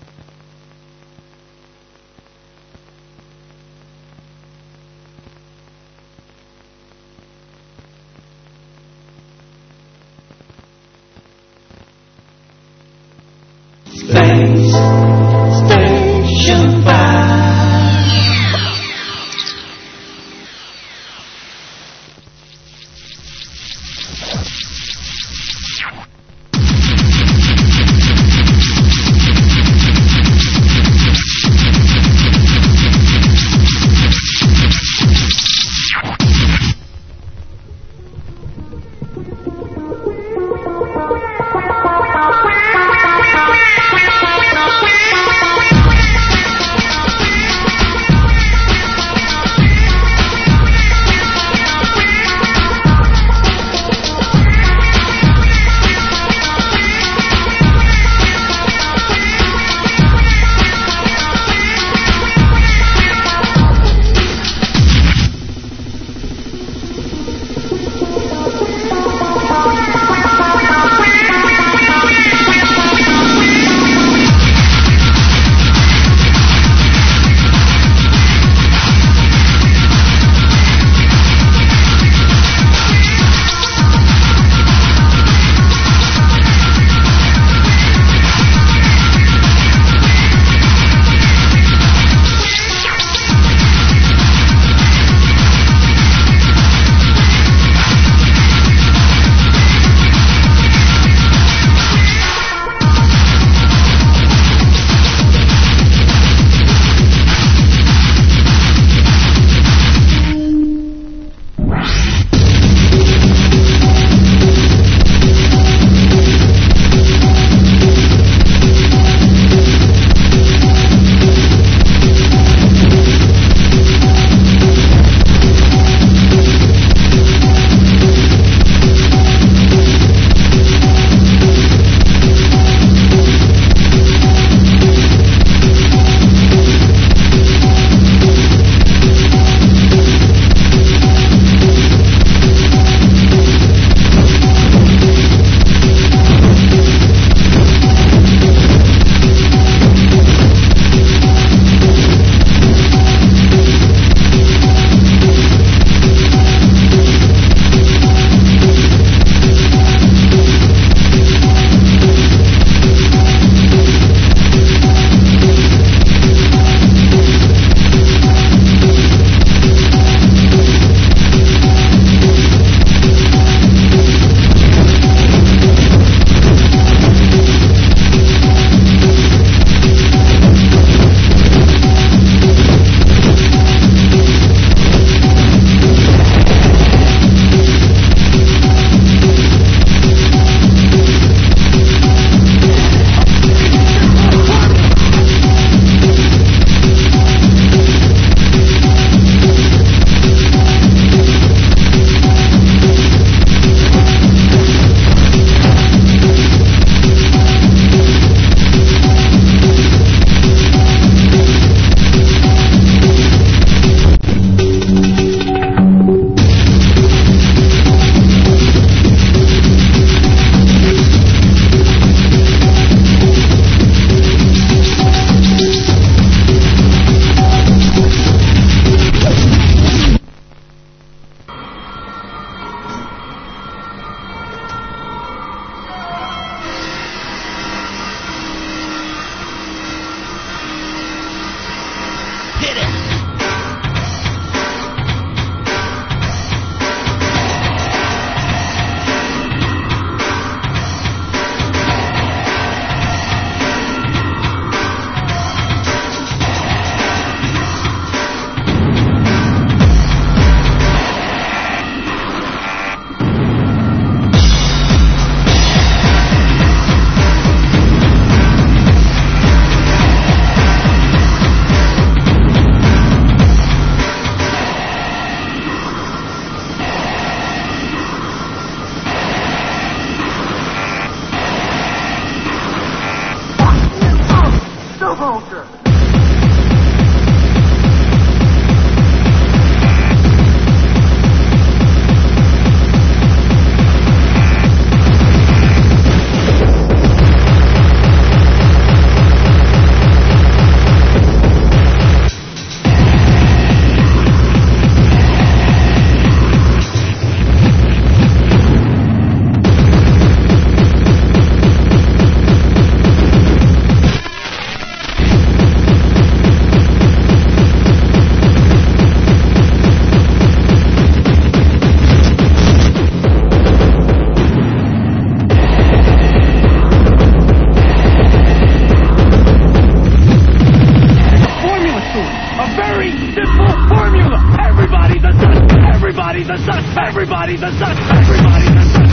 Station five. Thank you. Everybody's a suspect. Everybody's a suspect. Everybody's a suspect.